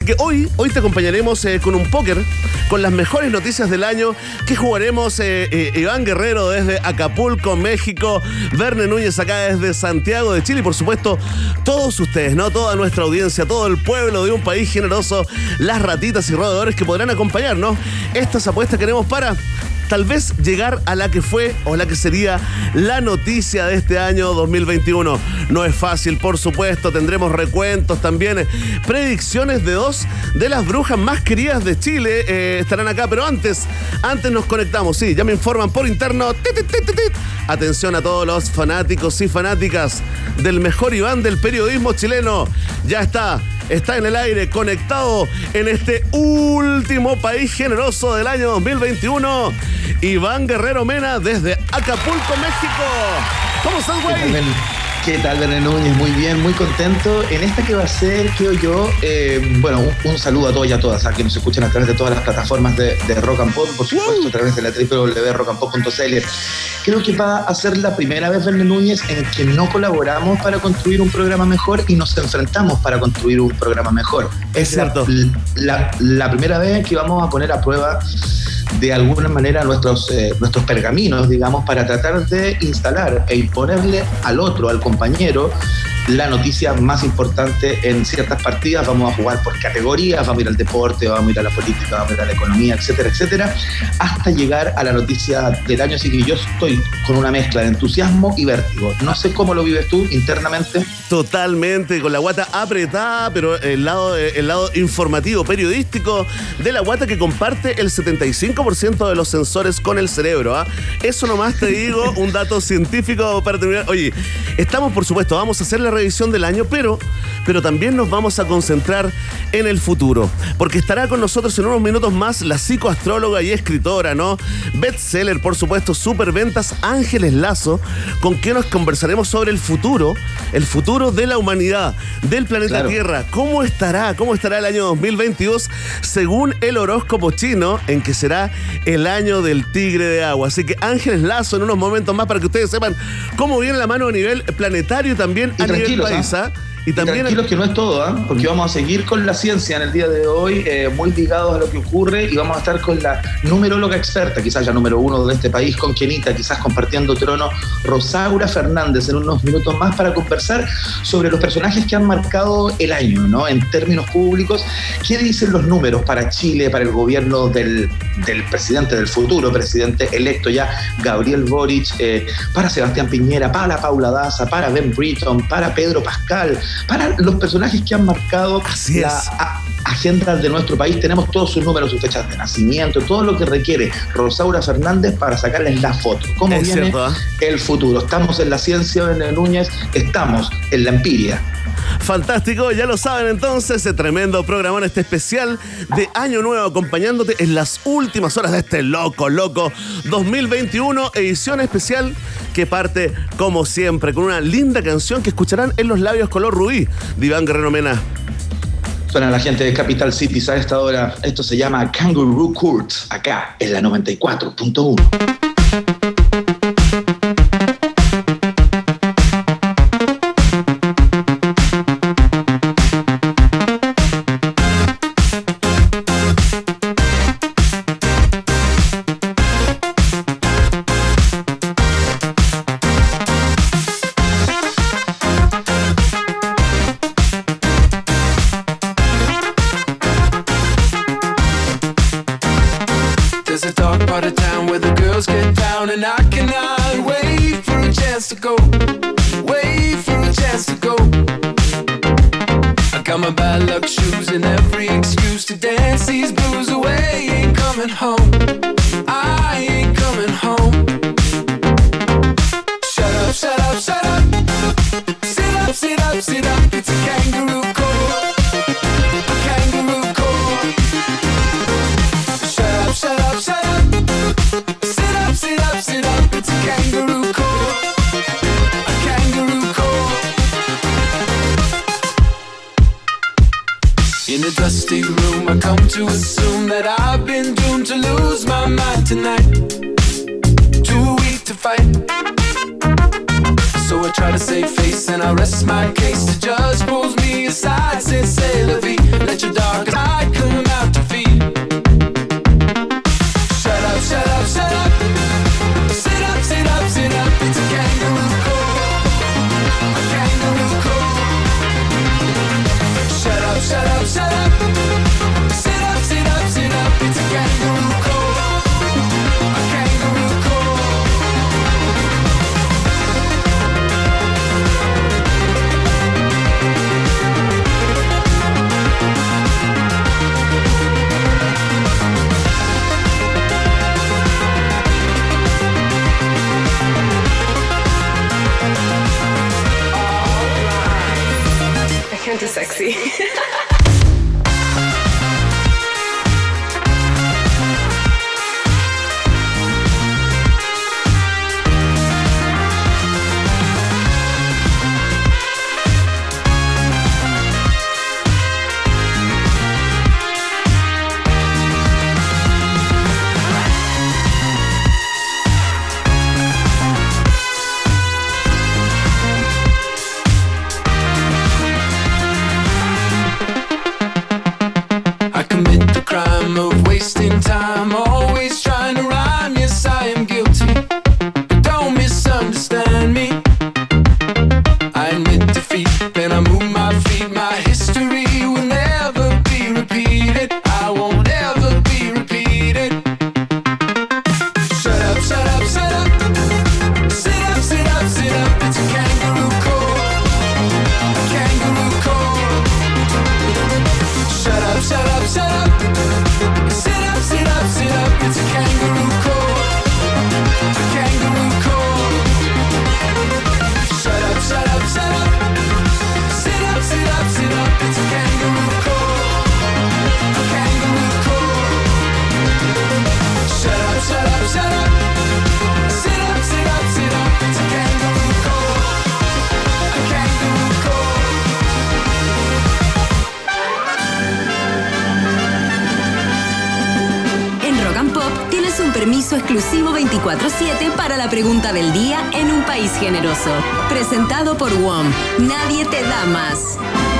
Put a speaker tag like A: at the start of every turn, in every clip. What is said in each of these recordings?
A: Que hoy te acompañaremos con un póker, con las mejores noticias del año que jugaremos Iván Guerrero desde Acapulco, México, Verne Núñez acá desde Santiago de Chile y por supuesto todos ustedes, ¿no? Toda nuestra audiencia, todo el pueblo de un país generoso, las ratitas y roedores que podrán acompañarnos. Estas apuestas queremos para tal vez llegar a la que fue o la que sería la noticia de este año 2021. No es fácil, por supuesto, tendremos recuentos también, predicciones de dos de las brujas más queridas de Chile estarán acá, pero antes nos conectamos, sí, ya me informan por interno. Atención a todos los fanáticos y fanáticas del mejor Iván del periodismo chileno. Ya está en el aire, conectado en este último país generoso del año 2021. Iván Guerrero Mena desde Acapulco, México. ¿Cómo estás, güey?
B: ¿Qué tal, Verne Núñez? Muy bien, muy contento. En esta que va a ser, creo yo, un saludo a todos y a todas, a que nos escuchan a través de todas las plataformas de Rock and Pop, por supuesto, a través de la www.rockandpop.cl. Creo que va a ser la primera vez, Verne Núñez, en que no colaboramos para construir un programa mejor y nos enfrentamos para construir un programa mejor.
A: Es cierto.
B: La primera vez que vamos a poner a prueba de alguna manera nuestros pergaminos, digamos, para tratar de instalar e imponerle al otro, al compañero, la noticia más importante en ciertas partidas. Vamos a jugar por categorías, vamos a ir al deporte, vamos a ir a la política, vamos a ir a la economía, etcétera, etcétera, hasta llegar a la noticia del año. Así que yo estoy con una mezcla de entusiasmo y vértigo. No sé cómo lo vives tú internamente.
A: Totalmente, con la guata apretada, pero el lado informativo, periodístico de la guata que comparte el 75% de los sensores con el cerebro, ¿ah? Eso nomás te digo, un dato científico para terminar. Oye, estamos, por supuesto, vamos a hacer la revisión del año, pero también nos vamos a concentrar en el futuro, porque estará con nosotros en unos minutos más la psicoastróloga y escritora, ¿no? Bestseller, por supuesto, superventas, Ángeles Lazo, con quien nos conversaremos sobre el futuro de la humanidad, del planeta
B: Claro.
A: Tierra. ¿Cómo estará el año 2022 según el horóscopo chino, en que será el año del tigre de agua? Así que Ángeles Lazo en unos momentos más para que ustedes sepan cómo viene la mano a nivel planetario y también a nivel país, ¿ah?
B: Y tranquilos que no es todo, porque vamos a seguir con la ciencia en el día de hoy, muy ligados a lo que ocurre, y vamos a estar con la numeróloga experta, quizás la número uno de este país, con Kenita, quizás compartiendo trono, Rosaura Fernández, en unos minutos más para conversar sobre los personajes que han marcado el año, ¿no? En términos públicos, ¿qué dicen los números para Chile, para el gobierno del presidente, del futuro presidente electo ya, Gabriel Boric, para Sebastián Piñera, para Paula Daza, para Ben Britton, para Pedro Pascal, para los personajes que han marcado la agenda de nuestro país? Tenemos todos sus números, sus fechas de nacimiento, todo lo que requiere Rosaura Fernández para sacarles la foto. ¿Cómo
A: es
B: viene
A: cierto,
B: el futuro? Estamos en la ciencia, Verne Núñez, estamos en la empiria.
A: Fantástico, ya lo saben entonces, tremendo programón, este especial de Año Nuevo, acompañándote en las últimas horas de este loco 2021, edición especial que parte, como siempre, con una linda canción que escucharán en los labios color rubí de Iván Guerrero Mena.
B: Suena la gente de Capital Cities a esta hora. Esto se llama Kangaroo Court, acá en la 94.1.
C: So I try to save face and I rest my case. The judge pulls me aside, says, "C'est la vie, let your dark side come out your feet." Shut up, shut up, shut up. Sit up, sit up, sit up. It's a kangaroo court, a kangaroo court. Shut up, shut up, shut up. Sit up, sit up, sit up. It's a kangaroo court, a kangaroo court.
D: Gente sexy.
C: Time, always trying to rhyme. Yes, I am guilty, but don't misunderstand me. I admit defeat, then I move my feet. My history will never be repeated. I won't ever be repeated. Shut up, shut up, shut up. Sit up, sit up, sit up. It's a kangaroo court, a kangaroo court. Shut up, shut up, shut up. Sit up, sit up, sit up, it's a kangaroo court, a kangaroo court. Shut up, shut up, shut up. Sit up, sit up, sit up, it's a kangaroo court, a kangaroo court. Shut up, shut up, shut up. Sit up, sit up, sit up, it's a kangaroo court, a kangaroo court.
E: Rock and Pop tienes un permiso exclusivo 24/7 para la pregunta del día en un país generoso. Presentado por WOM. Nadie te da más.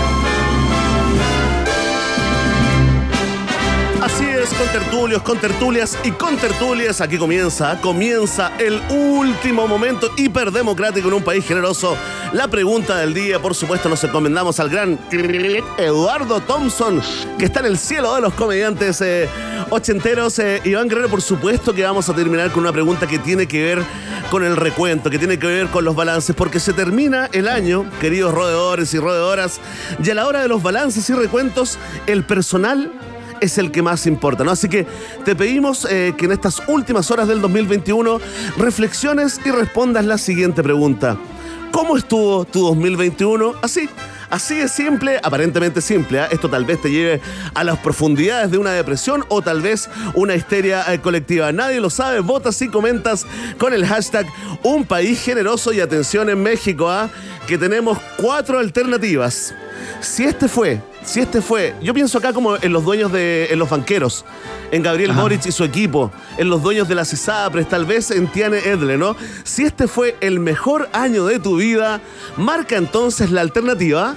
A: Así es, contertulios, contertulias y contertulias. Aquí comienza el último momento hiperdemocrático en un país generoso. La pregunta del día, por supuesto, nos encomendamos al gran Eduardo Thompson, que está en el cielo de los comediantes ochenteros. Iván Guerrero, por supuesto que vamos a terminar con una pregunta que tiene que ver con el recuento, que tiene que ver con los balances, porque se termina el año, queridos roedores y roedoras, y a la hora de los balances y recuentos, el personal es el que más importa, ¿no? Así que te pedimos que en estas últimas horas del 2021 reflexiones y respondas la siguiente pregunta. ¿Cómo estuvo tu 2021? Así de simple, aparentemente simple, ¿eh? Esto tal vez te lleve a las profundidades de una depresión o tal vez una histeria colectiva. Nadie lo sabe. Votas y comentas con el hashtag Un País Generoso. Y atención en México, ¿eh? Que tenemos 4 alternativas. Si este fue, yo pienso acá como en los dueños en los banqueros, en Gabriel Boric y su equipo, en los dueños de las ISAPRES, tal vez en Tiane Edle, ¿no? Si este fue el mejor año de tu vida, marca entonces la alternativa.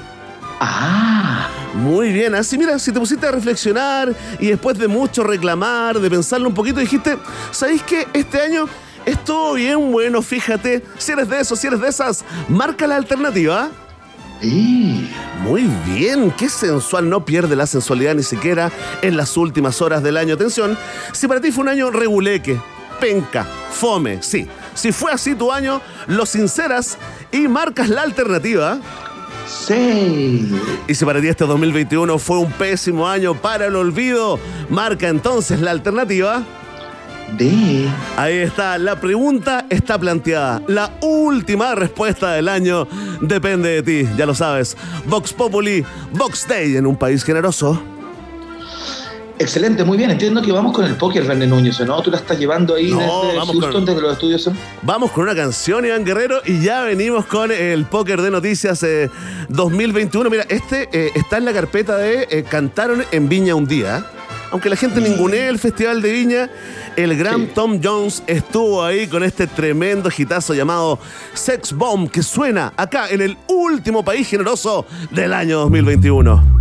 A: Muy bien, así mira, si te pusiste a reflexionar y después de mucho reclamar, de pensarlo un poquito, dijiste, ¿sabéis qué? Este año estuvo bien bueno, fíjate, si eres de esos, si eres de esas, marca la alternativa. Muy bien, qué sensual, no pierde la sensualidad ni siquiera en las últimas horas del año. Atención, si para ti fue un año reguleque, penca, fome, sí. Si fue así tu año, lo sinceras y marcas la alternativa.
B: Sí.
A: Y si para ti este 2021 fue un pésimo año para el olvido, marca entonces la alternativa.
B: D.
A: Ahí está, la pregunta está planteada. La última respuesta del año depende de ti, ya lo sabes. Vox Populi, Vox Day en un país generoso.
B: Excelente, muy bien. Entiendo que vamos con el póker, Verne Núñez, ¿no? Tú la estás llevando ahí desde Houston, desde los estudios.
A: Vamos con una canción, Iván Guerrero, y ya venimos con el póker de noticias 2021. Mira, está en la carpeta de Cantaron en Viña un día. aunque la gente ningunee el Festival de Viña, el gran Tom Jones estuvo ahí con este tremendo hitazo llamado Sex Bomb, que suena acá en el último país generoso del año 2021.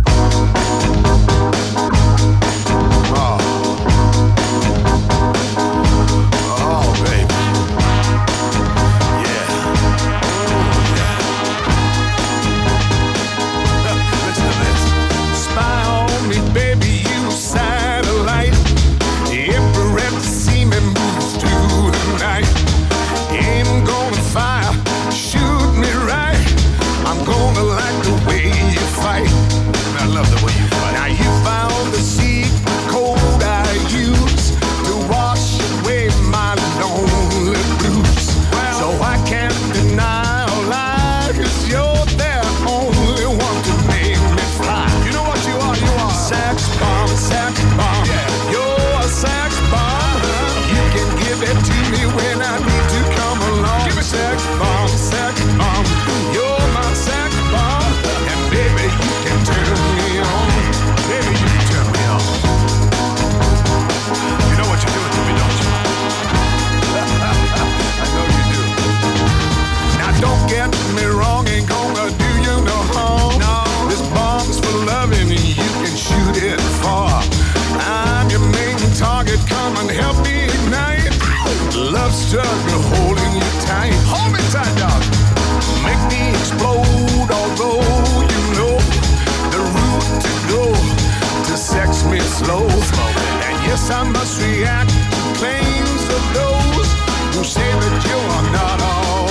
C: Struggle holding you tight. Hold me tight, dog. Make me explode, although you know the route to go to sex me slow. And yes, I must react to claims of those who say that you are not all.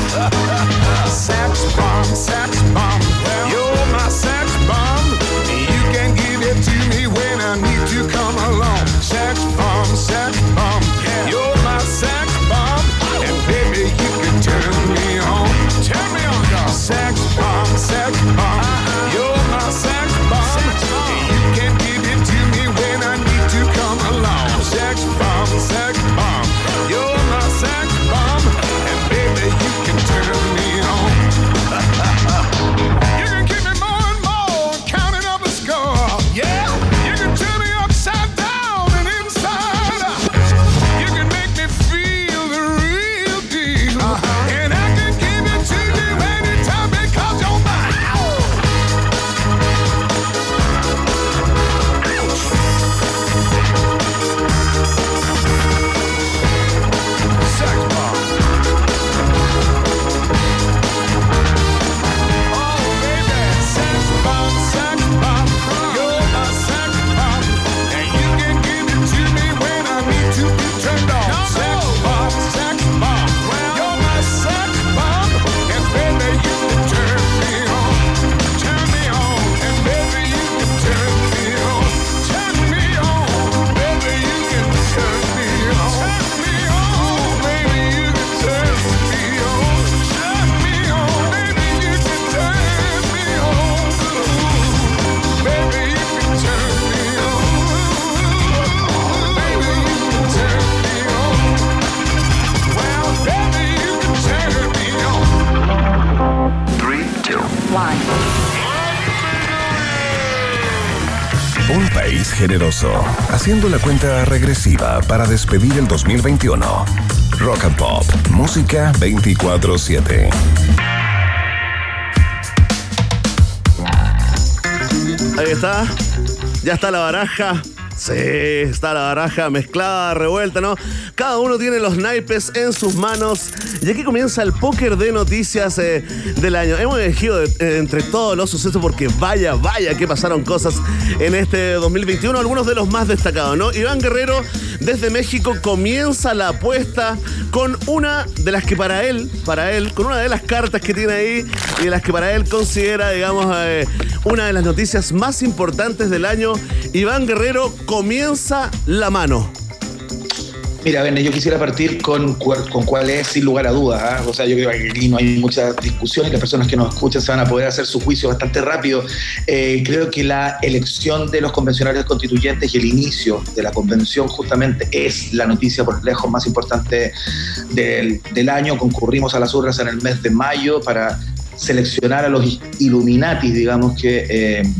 C: Sex bomb, you're my sex bomb. You can give it to me when I need to come along. Sex bomb, you're my sex bomb. And baby, you can turn me on, dog. Sex bomb, you're my sex bomb. You can give it to me when I need to come along. Sex bomb, you're my sex bomb. And baby, you can turn me on. You can give me more and more, counting up the score. Yeah, you can turn me upside down and inside out. You can make me feel the real deal. And I can give it to you anytime because you're mine. Sex bomb. Oh baby, sex bomb, you're my sex bomb, and you can give it to me when I need to be turned on. Sex bomb, you're my sex bomb, and baby you can turn me on, and baby you can turn me on, baby you can turn me on, baby you can turn me on, baby you can turn me on, baby you can turn me on, baby you can turn me on, well baby you can turn me on.
F: 3, 2, 1.
G: Un país generoso, haciendo la cuenta regresiva para despedir el 2021. Rock and Pop, música 24/7.
A: Ahí está, ya está la baraja. Sí, está la baraja mezclada, revuelta, ¿no? Cada uno tiene los naipes en sus manos. Y aquí comienza el póker de noticias del año. Hemos elegido entre todos los sucesos porque vaya que pasaron cosas en este 2021. Algunos de los más destacados, ¿no? Iván Guerrero, desde México, comienza la apuesta con una de las que para él, con una de las cartas que tiene ahí y de las que para él considera, digamos, una de las noticias más importantes del año. Iván Guerrero comienza la mano.
B: Mira, Verne, yo quisiera partir con cuál es, sin lugar a dudas, ¿eh? O sea, yo creo que aquí no hay mucha discusión y las personas que nos escuchan se van a poder hacer su juicio bastante rápido. Creo que la elección de los convencionales constituyentes y el inicio de la convención justamente es la noticia por lejos más importante del año. Concurrimos a las urnas en el mes de mayo para seleccionar a los Illuminatis, digamos, que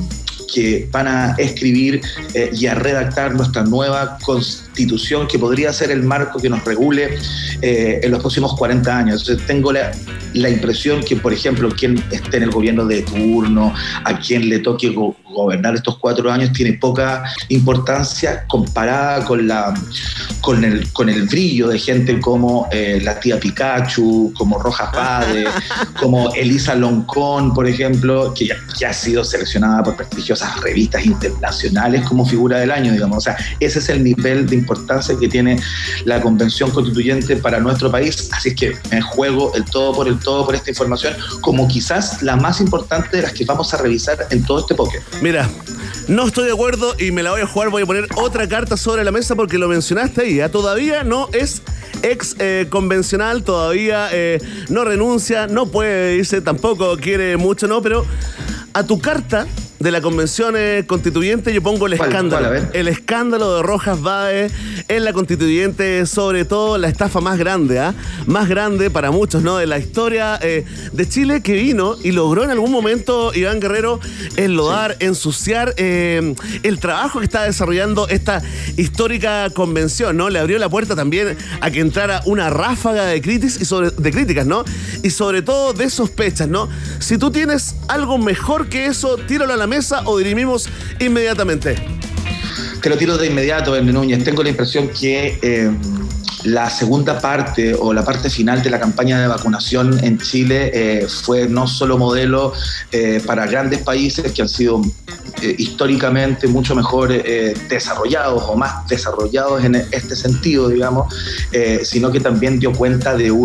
B: que van a escribir y a redactar nuestra nueva constitución, que podría ser el marco que nos regule en los próximos 40 años. Entonces, tengo la impresión que, por ejemplo, quien esté en el gobierno de turno, a quien le toque gobernar estos 4 años, tiene poca importancia comparada con el brillo de gente como la tía Pikachu, como Rojas Vade, como Elisa Loncón, por ejemplo, que ya ha sido seleccionada por prestigiosas revistas internacionales como figura del año, digamos. O sea, ese es el nivel de importancia que tiene la Convención Constituyente para nuestro país. Así es que me juego el todo por esta información, como quizás la más importante de las que vamos a revisar en todo este póker.
A: Mira, no estoy de acuerdo y me la voy a jugar. Voy a poner otra carta sobre la mesa porque lo mencionaste ahí. Todavía no es ex convencional, todavía no renuncia, no puede irse, tampoco quiere mucho, ¿no? Pero a tu carta de la Convención Constituyente yo pongo el escándalo. El escándalo de Rojas Vade en la Constituyente, sobre todo la estafa más grande, más grande para muchos, ¿no? De la historia de Chile, que vino y logró en algún momento Iván Guerrero enlodar, ensuciar el trabajo que está desarrollando esta histórica convención, ¿no? Le abrió la puerta también a que entrara una ráfaga de críticas, ¿no? Y sobre todo de sospechas, ¿no? Si tú tienes algo mejor que eso, tíralo a la mesa o dirimimos inmediatamente.
B: Te lo tiro de inmediato, Verne Núñez. Tengo la impresión que la segunda parte o la parte final de la campaña de vacunación en Chile fue no solo modelo para grandes países que han sido históricamente mucho mejor desarrollados o más desarrollados en este sentido, digamos, sino que también dio cuenta de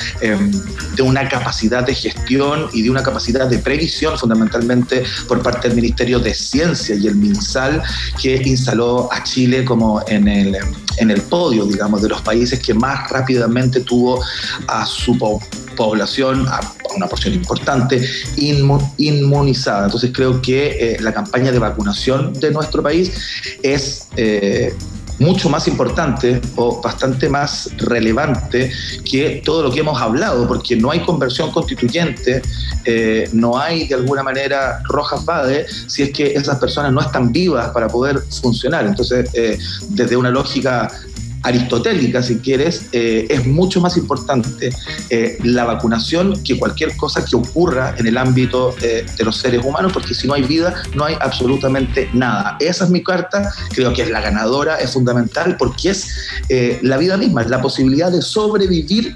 B: una capacidad de gestión y de una capacidad de previsión, fundamentalmente por parte del Ministerio de Ciencia y el MinSal, que instaló a Chile como en el podio, digamos, de los países que más rápidamente tuvo a su población, a una porción importante, inmunizada. Entonces creo que la campaña de vacunación de nuestro país es mucho más importante o bastante más relevante que todo lo que hemos hablado, porque no hay conversión constituyente, no hay de alguna manera Rojas Vade si es que esas personas no están vivas para poder funcionar. Entonces, desde una lógica aristotélica, si quieres, es mucho más importante la vacunación que cualquier cosa que ocurra en el ámbito de los seres humanos, porque si no hay vida, no hay absolutamente nada. Esa es mi carta, creo que es la ganadora, es fundamental, porque es la vida misma, es la posibilidad de sobrevivir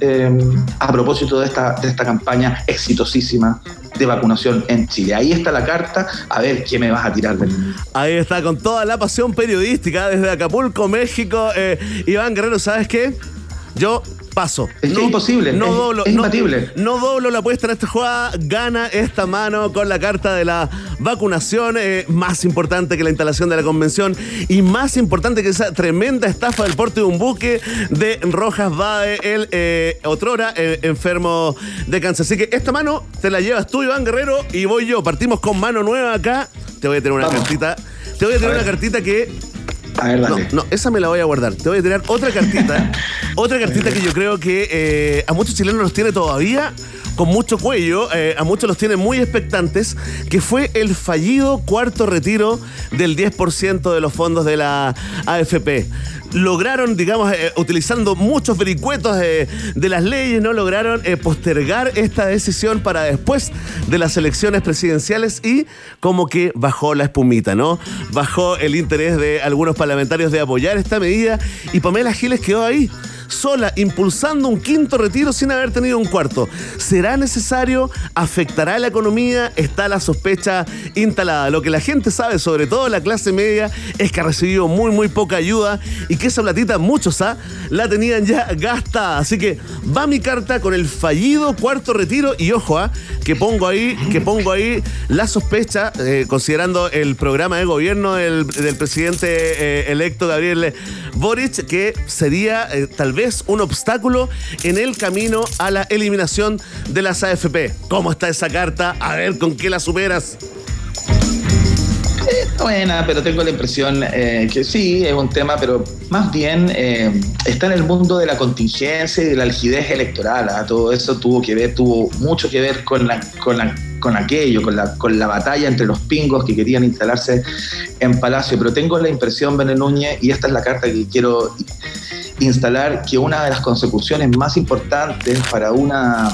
B: a propósito de esta campaña exitosísima de vacunación en Chile. Ahí está la carta, a ver qué me vas a tirar.
A: Ahí está, con toda la pasión periodística desde Acapulco, México. Iván Guerrero, ¿sabes qué? Yo paso.
B: Es que es imposible, es imbatible.
A: No doblo la apuesta en esta jugada, gana esta mano con la carta de la vacunación, más importante que la instalación de la convención y más importante que esa tremenda estafa del porte de un buque de Rojas Vade, el otrora enfermo de cáncer. Así que esta mano te la llevas tú, Iván Guerrero, y voy yo. Partimos con mano nueva acá. Te voy a tener una cartita. Te voy a tener una cartita que...
B: A ver, dale.
A: No, esa me la voy a guardar. Te voy a tirar otra cartita. Otra cartita que yo creo que a muchos chilenos los tiene todavía con mucho cuello, a muchos los tiene muy expectantes, que fue el fallido cuarto retiro del 10% de los fondos de la AFP. Lograron, digamos, utilizando muchos vericuetos de las leyes, ¿no? Lograron postergar esta decisión para después de las elecciones presidenciales y como que bajó la espumita, ¿no? Bajó el interés de algunos parlamentarios de apoyar esta medida y Pamela Giles quedó ahí, sola, impulsando un quinto retiro sin haber tenido un cuarto. ¿Será necesario? ¿Afectará la economía? Está la sospecha instalada. Lo que la gente sabe, sobre todo la clase media, es que ha recibido muy, muy poca ayuda y que esa platita muchos la tenían ya gastada. Así que va mi carta con el fallido cuarto retiro y ojo, que pongo ahí la sospecha, considerando el programa de gobierno del presidente electo Gabriel Boric, que sería tal vez un obstáculo en el camino a la eliminación de las AFP. ¿Cómo está esa carta? A ver, ¿con qué la superas?
B: Buena, pero tengo la impresión que sí, es un tema, pero más bien está en el mundo de la contingencia y de la rigidez electoral. Todo eso tuvo mucho que ver con aquello, con la batalla entre los pingos que querían instalarse en Palacio. Pero tengo la impresión, Verne Núñez, y esta es la carta que quiero instalar, que una de las consecuciones más importantes para una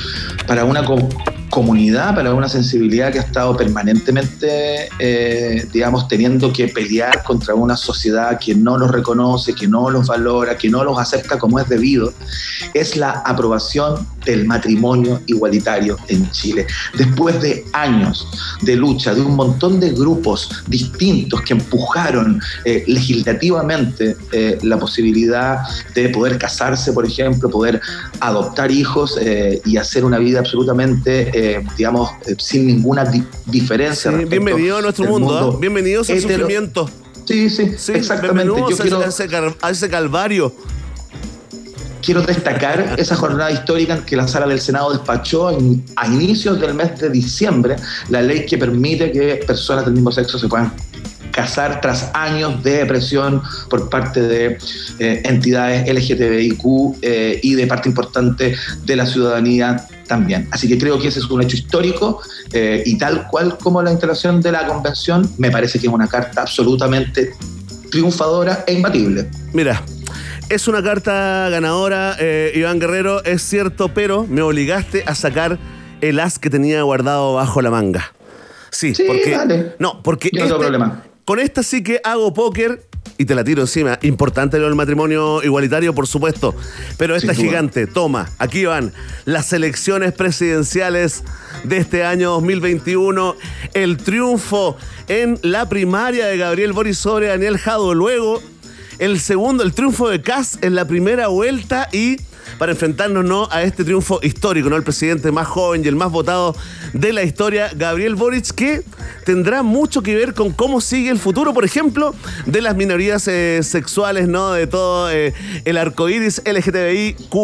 B: comunidad, para una sensibilidad que ha estado permanentemente, teniendo que pelear contra una sociedad que no los reconoce, que no los valora, que no los acepta como es debido, es la aprobación del matrimonio igualitario en Chile. Después de años de lucha de un montón de grupos distintos que empujaron legislativamente la posibilidad de poder casarse, por ejemplo, poder adoptar hijos y hacer una vida absolutamente sin ninguna diferencia.
A: Sí, bienvenido a nuestro mundo. Bienvenidos al sufrimiento.
B: Sí, exactamente.
A: Yo quiero a ese calvario.
B: Quiero destacar esa jornada histórica en que la Sala del Senado despachó a inicios del mes de diciembre la ley que permite que personas del mismo sexo se puedan casar tras años de presión por parte de entidades LGTBIQ y de parte importante de la ciudadanía también. Así que creo que ese es un hecho histórico y tal cual como la instalación de la convención, me parece que es una carta absolutamente triunfadora e imbatible.
A: Mira, es una carta ganadora, Iván Guerrero, es cierto, pero me obligaste a sacar el as que tenía guardado bajo la manga. Sí, porque...
B: Dale.
A: No, porque...
B: Yo no tengo problema.
A: Con esta sí que hago póker y te la tiro encima. Importante lo del matrimonio igualitario, por supuesto. Pero esta gigante, toma, aquí van las elecciones presidenciales de este año 2021. El triunfo en la primaria de Gabriel Boric sobre Daniel Jadwe. Luego, el triunfo de Kast en la primera vuelta y para enfrentarnos a este triunfo histórico, ¿no? El presidente más joven y el más votado de la historia, Gabriel Boric, que tendrá mucho que ver con cómo sigue el futuro, por ejemplo, de las minorías sexuales, ¿no? De todo el arcoíris LGTBIQ+,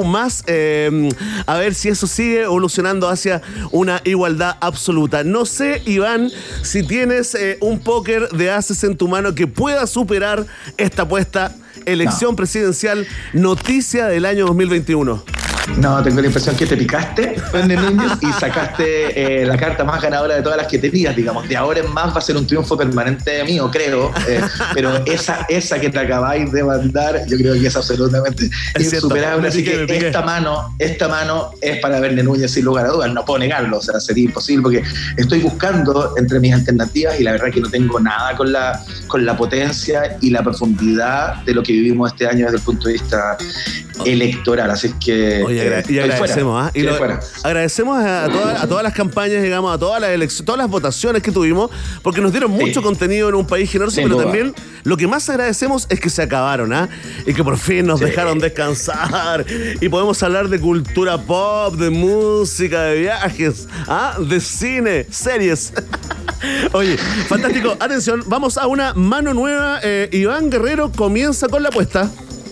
A: a ver si eso sigue evolucionando hacia una igualdad absoluta. No sé, Iván, si tienes un póker de ases en tu mano que pueda superar esta apuesta. Elección presidencial, noticia del año 2021.
B: No, tengo la impresión que te picaste, Verne Núñez, y sacaste la carta más ganadora de todas las que tenías, digamos. De ahora en más va a ser un triunfo permanente mío, creo. Pero esa que te acabáis de mandar, yo creo que es absolutamente insuperable. Así que esta mano es para Verne Núñez sin lugar a dudas. No puedo negarlo, o sea, sería imposible porque estoy buscando entre mis alternativas y la verdad que no tengo nada con la potencia y la profundidad de lo que vivimos este año desde el punto de vista electoral. Así que...
A: Oye, y agradecemos, agradecemos a todas las campañas, digamos, a todas las elecciones, todas las votaciones que tuvimos, porque nos dieron mucho contenido en un país generoso, pero también lo que más agradecemos es que se acabaron, y que por fin nos dejaron descansar y podemos hablar de cultura pop, de música, de viajes, de cine, series. Oye, fantástico. Atención, vamos a una mano nueva. Iván Guerrero comienza con la apuesta.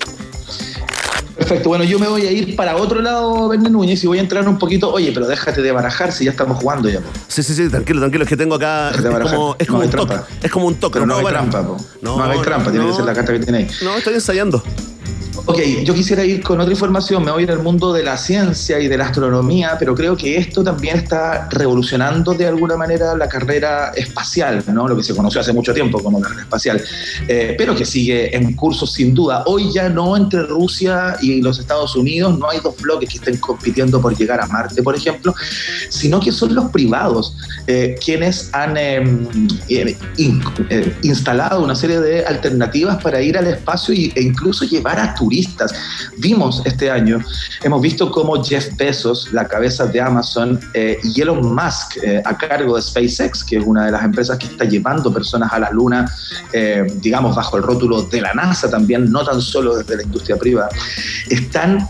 B: Perfecto, bueno, yo me voy a ir para otro lado, Verne Núñez, y voy a entrar un poquito. Oye, pero déjate de barajar si ya estamos jugando ya.
A: Sí, tranquilo, es que tengo acá. Es como un toque. Es como un toque.
B: Pero no hay trampa, po. No hay trampa, tiene que ser la carta que tiene ahí.
A: No, estoy ensayando.
B: Ok, yo quisiera ir con otra información, me voy en el mundo de la ciencia y de la astronomía, pero creo que esto también está revolucionando de alguna manera la carrera espacial, ¿no? Lo que se conoció hace mucho tiempo como carrera espacial, pero que sigue en curso sin duda. Hoy ya no entre Rusia y los Estados Unidos, no hay dos bloques que estén compitiendo por llegar a Marte, por ejemplo, sino que son los privados quienes han instalado una serie de alternativas para ir al espacio e incluso llevar a turistas. Vimos este año, hemos visto cómo Jeff Bezos, la cabeza de Amazon, y Elon Musk, a cargo de SpaceX, que es una de las empresas que está llevando personas a la Luna, digamos, bajo el rótulo de la NASA también, no tan solo desde la industria privada, están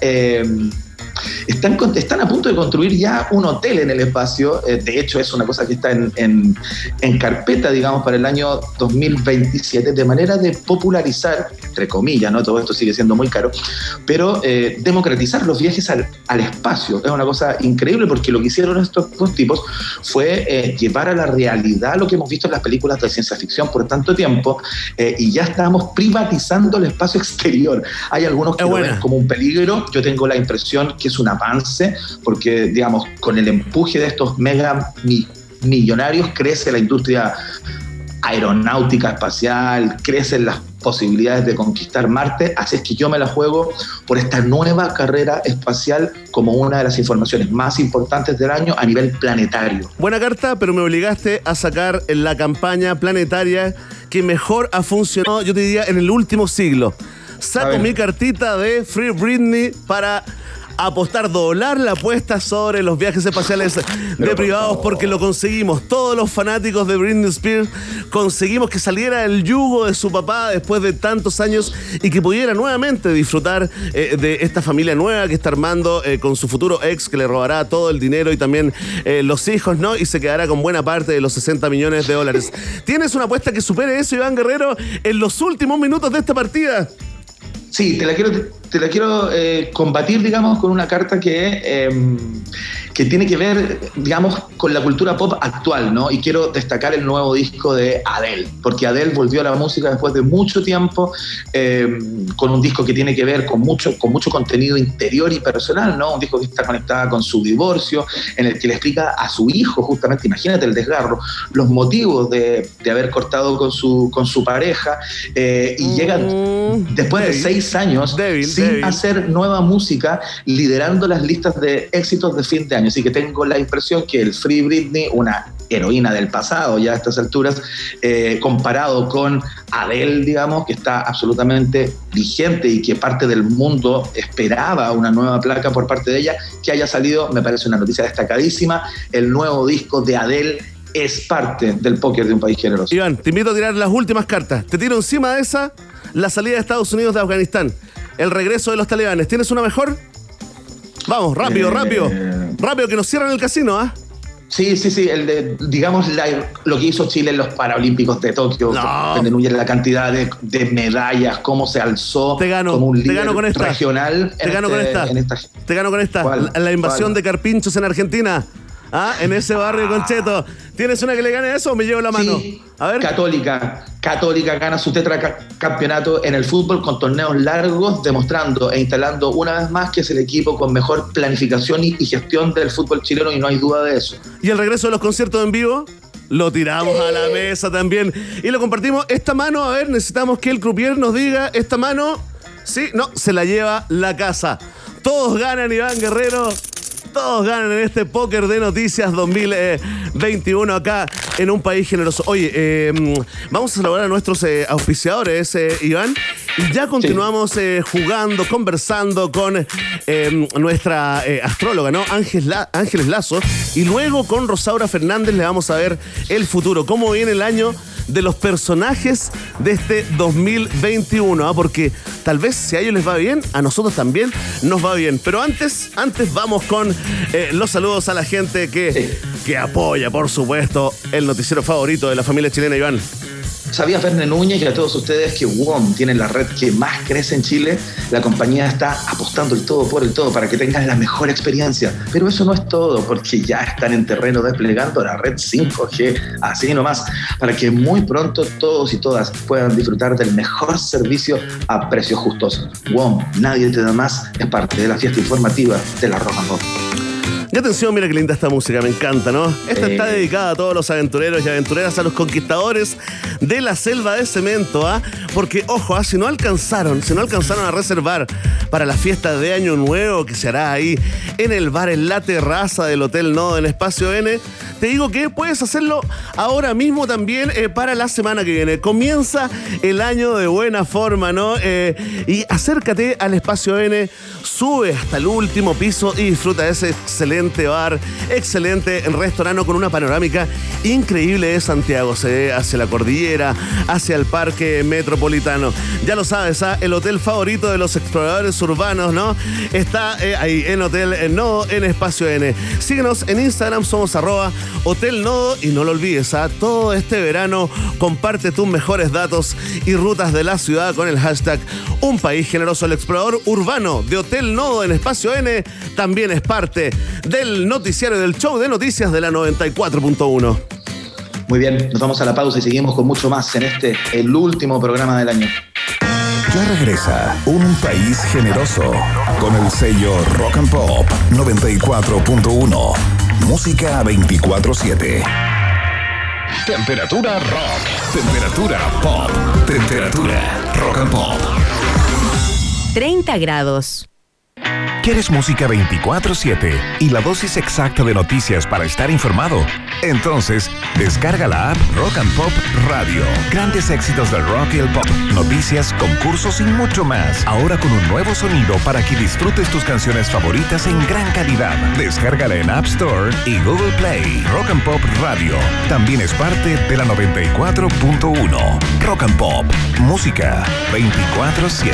B: a punto de construir ya un hotel en el espacio. De hecho, es una cosa que está en carpeta, digamos, para el año 2027, de manera de popularizar entre comillas, ¿no? Todo esto sigue siendo muy caro, pero democratizar los viajes al espacio es una cosa increíble, porque lo que hicieron estos dos tipos fue llevar a la realidad lo que hemos visto en las películas de ciencia ficción por tanto tiempo, y ya estamos privatizando el espacio exterior. Hay algunos que lo ven como un peligro. Yo tengo la impresión que es un avance, porque, digamos, con el empuje de estos mega millonarios crece la industria aeronáutica espacial, crecen las posibilidades de conquistar Marte, así es que yo me la juego por esta nueva carrera espacial como una de las informaciones más importantes del año a nivel planetario.
A: Buena carta, pero me obligaste a sacar la campaña planetaria que mejor ha funcionado, yo te diría, en el último siglo. Saco mi cartita de Free Britney para apostar, doblar la apuesta sobre los viajes espaciales de privados, porque lo conseguimos. Todos los fanáticos de Britney Spears conseguimos que saliera el yugo de su papá después de tantos años y que pudiera nuevamente disfrutar de esta familia nueva que está armando con su futuro ex, que le robará todo el dinero y también los hijos, ¿no? Y se quedará con buena parte de los 60 millones de dólares. ¿Tienes una apuesta que supere eso, Iván Guerrero, en los últimos minutos de esta partida?
B: Sí, te la quiero combatir, digamos, con una carta que tiene que ver, digamos, con la cultura pop actual, ¿no? Y quiero destacar el nuevo disco de Adele, porque Adele volvió a la música después de mucho tiempo, con un disco que tiene que ver con mucho contenido interior y personal, ¿no? Un disco que está conectado con su divorcio, en el que le explica a su hijo, justamente, imagínate el desgarro, los motivos de haber cortado con su pareja, y llega después de 6 años sin hacer nueva música, liderando las listas de éxitos de fin de año. Así que tengo la impresión que el Free Britney, una heroína del pasado ya a estas alturas, comparado con Adele, digamos, que está absolutamente vigente y que parte del mundo esperaba una nueva placa por parte de ella, que haya salido, me parece una noticia destacadísima. El nuevo disco de Adele es parte del póker de un país generoso.
A: Iván, te invito a tirar las últimas cartas. Te tiro encima de esa la salida de Estados Unidos de Afganistán, el regreso de los talibanes. ¿Tienes una mejor? Vamos, rápido, que nos cierran el casino, ¿ah?
B: Sí, el de, digamos, lo que hizo Chile en los Paralímpicos de Tokio, la cantidad de medallas, cómo se alzó como un líder regional. Te gano con esta. La invasión de carpinchos en Argentina. En ese barrio Concheto. ¿Tienes una que le gane a eso o me llevo la mano? Sí,
A: a ver.
B: Católica gana su tetracampeonato en el fútbol con torneos largos, demostrando e instalando una vez más que es el equipo con mejor planificación y gestión del fútbol chileno, y no hay duda de eso.
A: ¿Y el regreso de los conciertos en vivo? Lo tiramos a la mesa también y lo compartimos. Esta mano, a ver, necesitamos que el croupier nos diga, esta mano, sí, no, se la lleva la casa. Todos ganan, Iván Guerrero. Todos ganan en este póker de noticias 2021 acá en Un País Generoso. Oye, vamos a saludar a nuestros auspiciadores, Iván, y ya continuamos jugando, conversando con nuestra astróloga, ¿no? Ángeles Lazo, y luego con Rosaura Fernández le vamos a ver el futuro, cómo viene el año de los personajes de este 2021, porque tal vez si a ellos les va bien, a nosotros también nos va bien. Pero antes vamos con los saludos a la gente que apoya, por supuesto, el noticiero favorito de la familia chilena, Iván.
B: ¿Sabía Verne Núñez y a todos ustedes que WOM tiene la red que más crece en Chile? La compañía está apostando el todo por el todo para que tengan la mejor experiencia. Pero eso no es todo, porque ya están en terreno desplegando la red 5G, así nomás, para que muy pronto todos y todas puedan disfrutar del mejor servicio a precios justos. WOM, nadie te da más, es parte de la fiesta informativa de la Rock and Pop.
A: Y atención, mira qué linda esta música, me encanta, ¿no? Esta está dedicada a todos los aventureros y aventureras, a los conquistadores de la selva de cemento, porque, ojo, si no alcanzaron a reservar para la fiesta de Año Nuevo que se hará ahí en el bar, en la terraza del Hotel Nodo, en Espacio N, te digo que puedes hacerlo ahora mismo también para la semana que viene. Comienza el año de buena forma, ¿no? Y acércate al Espacio N, sube hasta el último piso y disfruta de ese excelente excelente bar, excelente restaurante con una panorámica increíble de Santiago. Se ve hacia la cordillera, hacia el parque metropolitano. Ya lo sabes, el hotel favorito de los exploradores urbanos, ¿no? Está ahí en Hotel Nodo, en Espacio N. Síguenos en Instagram, somos @Hotel Nodo, y no lo olvides, todo este verano comparte tus mejores datos y rutas de la ciudad con el hashtag Un País Generoso. El explorador urbano de Hotel Nodo en Espacio N también es parte del noticiario del show de noticias de la 94.1.
B: Muy bien, nos vamos a la pausa y seguimos con mucho más en el último programa del año.
G: Ya regresa Un País Generoso con el sello Rock and Pop 94.1. Música 24/7. Temperatura rock. Temperatura pop. Temperatura rock and pop.
E: 30 grados.
G: ¿Quieres música 24/7 y la dosis exacta de noticias para estar informado? Entonces, descarga la app Rock and Pop Radio. Grandes éxitos del rock y el pop, noticias, concursos y mucho más. Ahora con un nuevo sonido para que disfrutes tus canciones favoritas en gran calidad. Descárgala en App Store y Google Play. Rock and Pop Radio. También es parte de la 94.1. Rock and Pop. Música 24/7.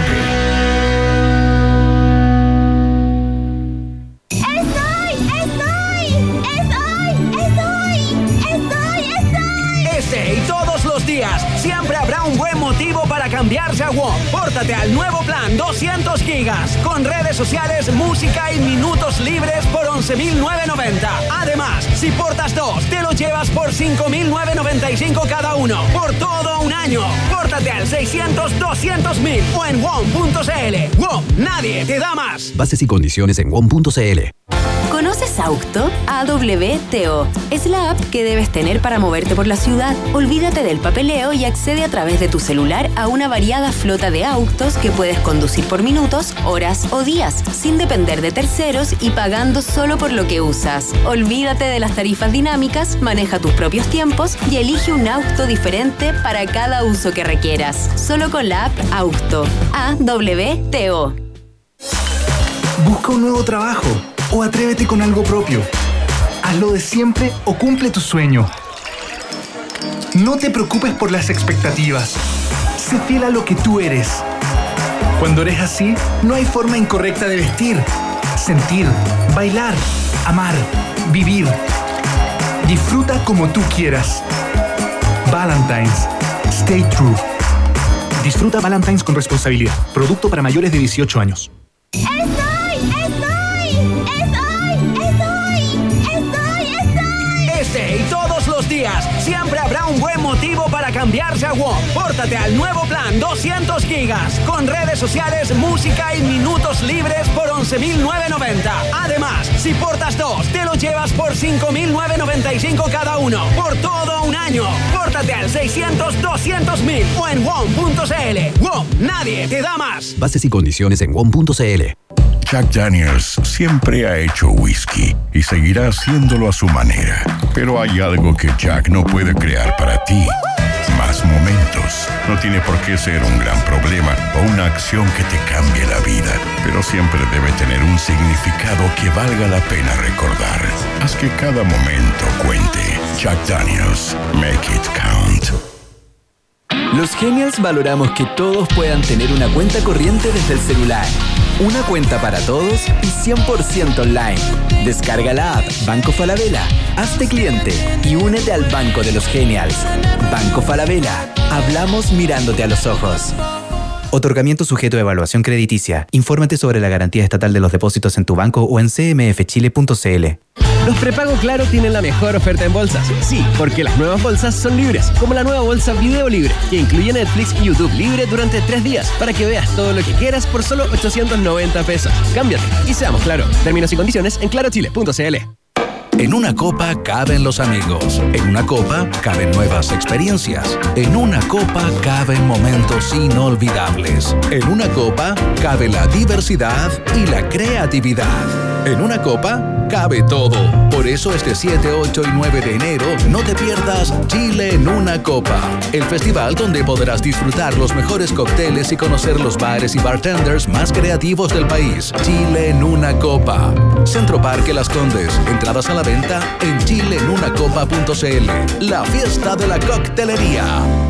F: Siempre habrá un buen motivo para cambiarse a WOM. Pórtate al nuevo plan 200 gigas con redes sociales, música y minutos libres por 11.990. Además, si portas 2, te lo llevas por 5.995 cada uno por todo un año. Pórtate al 600-200.000 o en WOM.cl. WOM, nadie te da más.
H: Bases y condiciones en WOM.cl.
E: ¿Conoces Aucto? AWTO. Es la app que debes tener para moverte por la ciudad. Olvídate del papeleo y accede a través de tu celular a una variada flota de autos que puedes conducir por minutos, horas o días, sin depender de terceros y pagando solo por lo que usas. Olvídate de las tarifas dinámicas, maneja tus propios tiempos y elige un auto diferente para cada uso que requieras. Solo con la app Aucto. AWTO.
I: Busca un nuevo trabajo o atrévete con algo propio. Hazlo de siempre o cumple tu sueño. No te preocupes por las expectativas. Sé fiel a lo que tú eres. Cuando eres así, no hay forma incorrecta de vestir, sentir, bailar, amar, vivir. Disfruta como tú quieras. Valentine's. Stay true. Disfruta Valentine's con responsabilidad. Producto para mayores de 18 años.
F: Y todos los días siempre habrá un buen motivo para cambiarse a WOM. Pórtate al nuevo plan 200 gigas con redes sociales, música y minutos libres por 11.990. Además, si portas 2, te lo llevas por 5.995 cada uno por todo un año. Pórtate al 600-200.000 o en WOM.cl. WOM, nadie te da más.
H: Bases y condiciones en WOM.cl.
J: Jack Daniels siempre ha hecho whisky y seguirá haciéndolo a su manera. Pero hay algo que Jack no puede crear para ti. Más momentos. No tiene por qué ser un gran problema o una acción que te cambie la vida, pero siempre debe tener un significado que valga la pena recordar. Haz que cada momento cuente. Jack Daniels. Make it count.
K: Los Genials valoramos que todos puedan tener una cuenta corriente desde el celular. Una cuenta para todos y 100% online. Descarga la app Banco Falabella, hazte cliente y únete al Banco de los Genials. Banco Falabella, hablamos mirándote a los ojos.
L: Otorgamiento sujeto a evaluación crediticia. Infórmate sobre la garantía estatal de los depósitos en tu banco o en cmfchile.cl.
M: Los prepago Claro tienen la mejor oferta en bolsas. Sí, porque las nuevas bolsas son libres, como la nueva bolsa Video Libre, que incluye Netflix y YouTube Libre durante 3 días, para que veas todo lo que quieras por solo 890 pesos. Cámbiate y seamos Claro. Términos y condiciones en clarochile.cl.
N: En una copa caben los amigos. En una copa caben nuevas experiencias. En una copa caben momentos inolvidables. En una copa cabe la diversidad y la creatividad. En una copa cabe todo. Por eso este 7, 8 y 9 de enero no te pierdas Chile en una copa. El festival donde podrás disfrutar los mejores cócteles y conocer los bares y bartenders más creativos del país. Chile en una copa. Centro Parque Las Condes. Entradas a la venta en chileenunacopa.cl. La fiesta de la coctelería.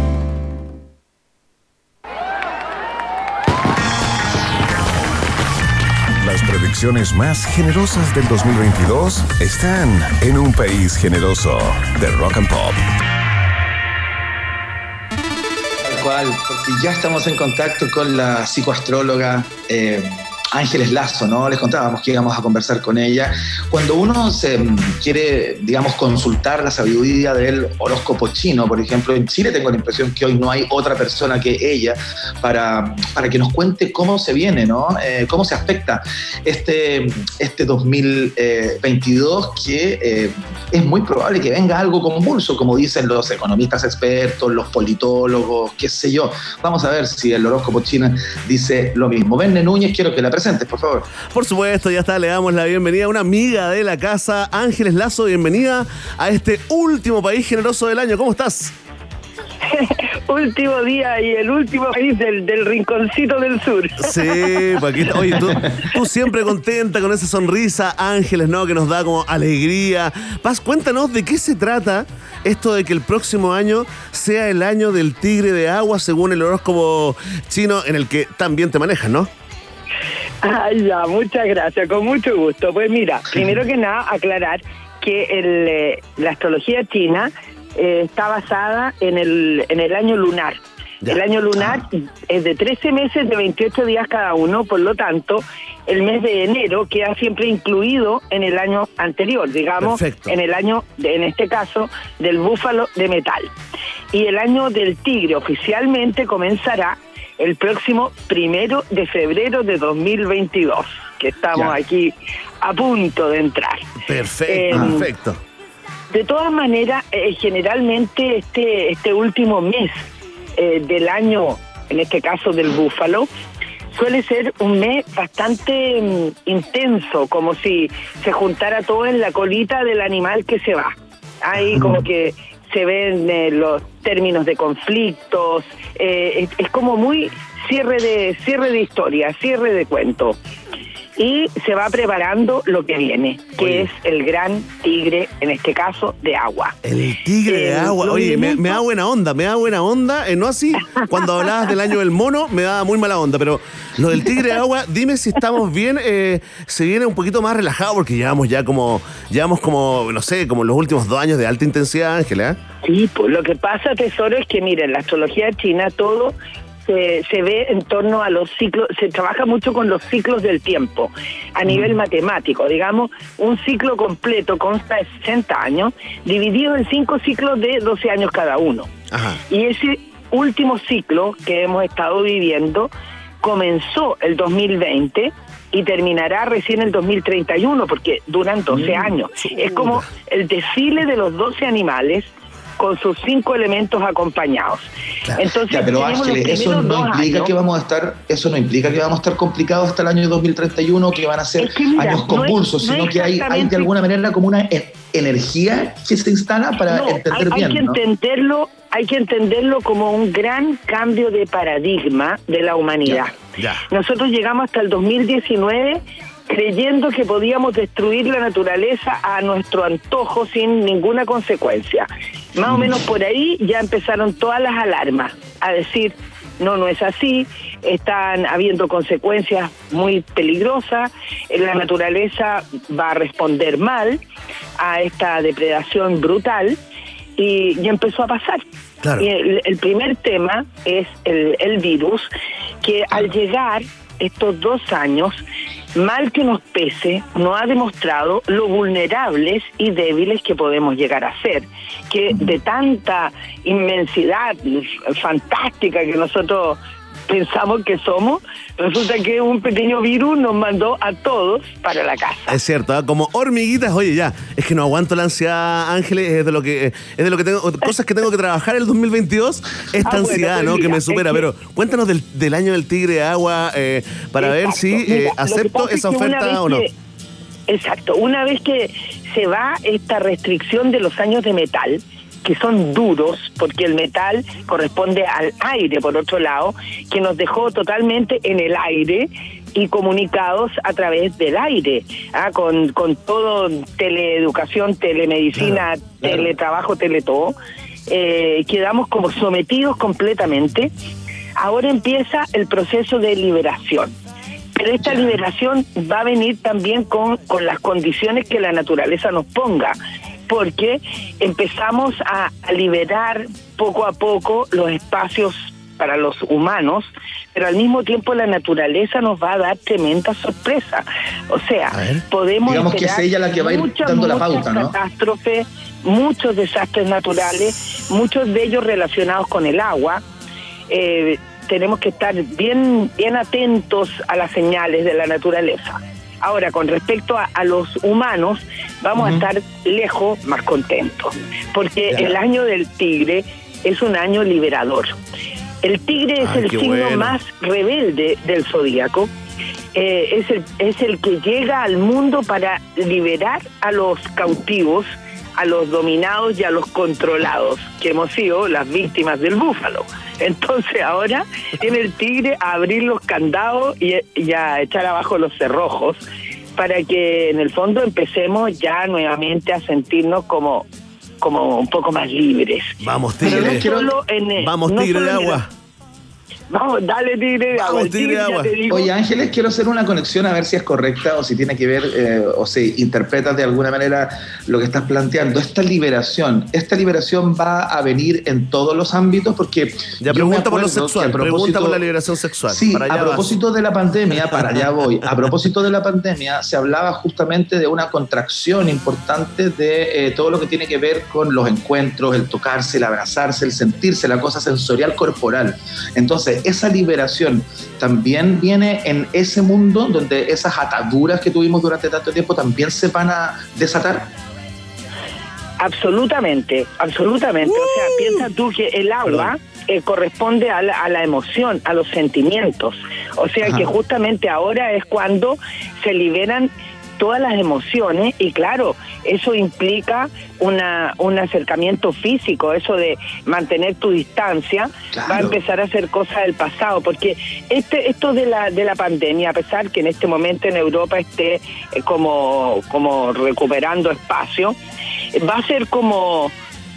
G: Las predicciones más generosas del 2022 están en un país generoso de Rock and Pop.
B: Tal cual, porque ya estamos en contacto con la psicoastróloga Ángeles Lazo, ¿no? Les contábamos que íbamos a conversar con ella. Cuando uno se quiere, digamos, consultar la sabiduría del horóscopo chino, por ejemplo, en Chile tengo la impresión que hoy no hay otra persona que ella para que nos cuente cómo se viene, ¿no? Cómo se afecta este 2022, que es muy probable que venga algo convulso, como dicen los economistas expertos, los politólogos, qué sé yo. Vamos a ver si el horóscopo chino dice lo mismo. Verne Núñez, quiero que la presentes, por favor.
A: Por supuesto, ya está, le damos la bienvenida a una amiga de la casa, Ángeles Lazo. Bienvenida a este último país generoso del año. ¿Cómo estás?
O: Último día y el último país del rinconcito del sur.
A: Sí, Paquita. Oye, tú siempre contenta con esa sonrisa, Ángeles, ¿no? Que nos da como alegría. Paz, cuéntanos de qué se trata esto de que el próximo año sea el año del tigre de agua, según el horóscopo chino, en el que también te manejas, ¿no?
O: Ay, ya, muchas gracias, con mucho gusto. Pues mira, primero que nada, aclarar que la astrología china está basada en el año lunar. El año lunar es de 13 meses, de 28 días cada uno, por lo tanto, el mes de enero queda siempre incluido en el año anterior, digamos, perfecto, en el año, en este caso, del búfalo de metal. Y el año del tigre oficialmente comenzará el próximo 1 de febrero de 2022, que estamos aquí a punto de entrar.
A: Perfecto.
O: De todas maneras, generalmente este último mes del año, en este caso del búfalo, suele ser un mes bastante intenso, como si se juntara todo en la colita del animal que se va. Ahí como que se ven los términos de conflictos, es como muy cierre de historia, cierre de cuento. Y se va preparando lo que viene, que es el gran tigre, en este caso, de agua.
A: El tigre de agua. Oye, me da buena onda, no así, cuando hablabas del año del mono, me daba muy mala onda, pero lo del tigre de agua, dime si estamos bien, se viene un poquito más relajado, porque llevamos como, no sé, como los últimos 2 años de alta intensidad, Ángela.
O: Sí, pues lo que pasa, tesoro, es que, miren, la astrología china, todo se ve en torno a los ciclos, se trabaja mucho con los ciclos del tiempo, a nivel matemático, digamos, un ciclo completo consta de 60 años, dividido en 5 ciclos de 12 años cada uno. Ajá. Y ese último ciclo que hemos estado viviendo comenzó el 2020 y terminará recién el 2031, porque duran 12 años. Es como el desfile de los 12 animales con sus 5 elementos acompañados.
B: Claro. Entonces, pero Ángeles, eso no implica que vamos a estar complicados hasta el año 2031, que van a ser años convulsos, sino que hay de alguna manera como una energía que se instala para entender bien.
O: Hay que entenderlo como un gran cambio de paradigma de la humanidad. Ya. Nosotros llegamos hasta el 2019 creyendo que podíamos destruir la naturaleza a nuestro antojo sin ninguna consecuencia. Más o menos por ahí ya empezaron todas las alarmas a decir, no es así, están habiendo consecuencias muy peligrosas, la naturaleza va a responder mal a esta depredación brutal, y empezó a pasar. Claro. Y el primer tema es el virus, que al llegar estos 2 años, mal que nos pese, nos ha demostrado lo vulnerables y débiles que podemos llegar a ser, que de tanta inmensidad fantástica que nosotros pensamos que somos, resulta que un pequeño virus nos mandó a todos para la casa.
A: Es cierto, ¿eh? Como hormiguitas. Oye, ya, es que no aguanto la ansiedad, Ángeles, es de lo que tengo, cosas que tengo que trabajar el 2022, esta ansiedad, bueno, ¿no? Que me supera. Pero cuéntanos del año del tigre de agua, para ver si acepto esa oferta o no.
O: Exacto. Una vez que se va esta restricción de los años de metal, que son duros, porque el metal corresponde al aire, por otro lado, que nos dejó totalmente en el aire y comunicados a través del aire, con todo, teleeducación, telemedicina, teletrabajo, teletodo. Quedamos como sometidos completamente. Ahora empieza el proceso de liberación. Pero esta liberación va a venir también con las condiciones que la naturaleza nos ponga, porque empezamos a liberar poco a poco los espacios para los humanos, pero al mismo tiempo la naturaleza nos va a dar tremenda sorpresa. O sea, podemos
B: digamos que es ella la que va a ir dando la pauta, ¿no?
O: Catástrofes, muchos desastres naturales, muchos de ellos relacionados con el agua. Tenemos que estar bien atentos a las señales de la naturaleza. Ahora, con respecto a los humanos, vamos a estar lejos, más contentos, porque el año del tigre es un año liberador. El tigre es el signo más rebelde del zodíaco. Es el que llega al mundo para liberar a los cautivos, a los dominados y a los controlados, que hemos sido las víctimas del búfalo. Entonces ahora tiene el tigre a abrir los candados y a echar abajo los cerrojos, para que en el fondo empecemos ya nuevamente a sentirnos como un poco más libres.
A: Vamos, tigre. Vamos, tigre de agua.
O: Vamos, dale, tigre de agua.
A: Vamos, tigre de agua.
B: Oye, Ángeles, quiero hacer una conexión a ver si es correcta o si tiene que ver o se interpreta de alguna manera lo que estás planteando. Esta liberación va a venir en todos los ámbitos, porque
A: ya pregunta por lo sexual, pregunta por la liberación sexual.
B: Sí, a propósito de la pandemia, para allá voy. A propósito de la pandemia, se hablaba justamente de una contracción importante de todo lo que tiene que ver con los encuentros, el tocarse, el abrazarse, el sentirse, la cosa sensorial corporal. Entonces, esa liberación también viene en ese mundo donde esas ataduras que tuvimos durante tanto tiempo también se van a desatar.
O: Absolutamente. O sea, piensa tú que el agua corresponde a la emoción, a los sentimientos. O sea que justamente ahora es cuando se liberan todas las emociones, y claro, eso implica un acercamiento físico, eso de mantener tu distancia, va a empezar a ser cosa del pasado, porque esto de la pandemia, a pesar que en este momento en Europa esté como recuperando espacio, va a ser como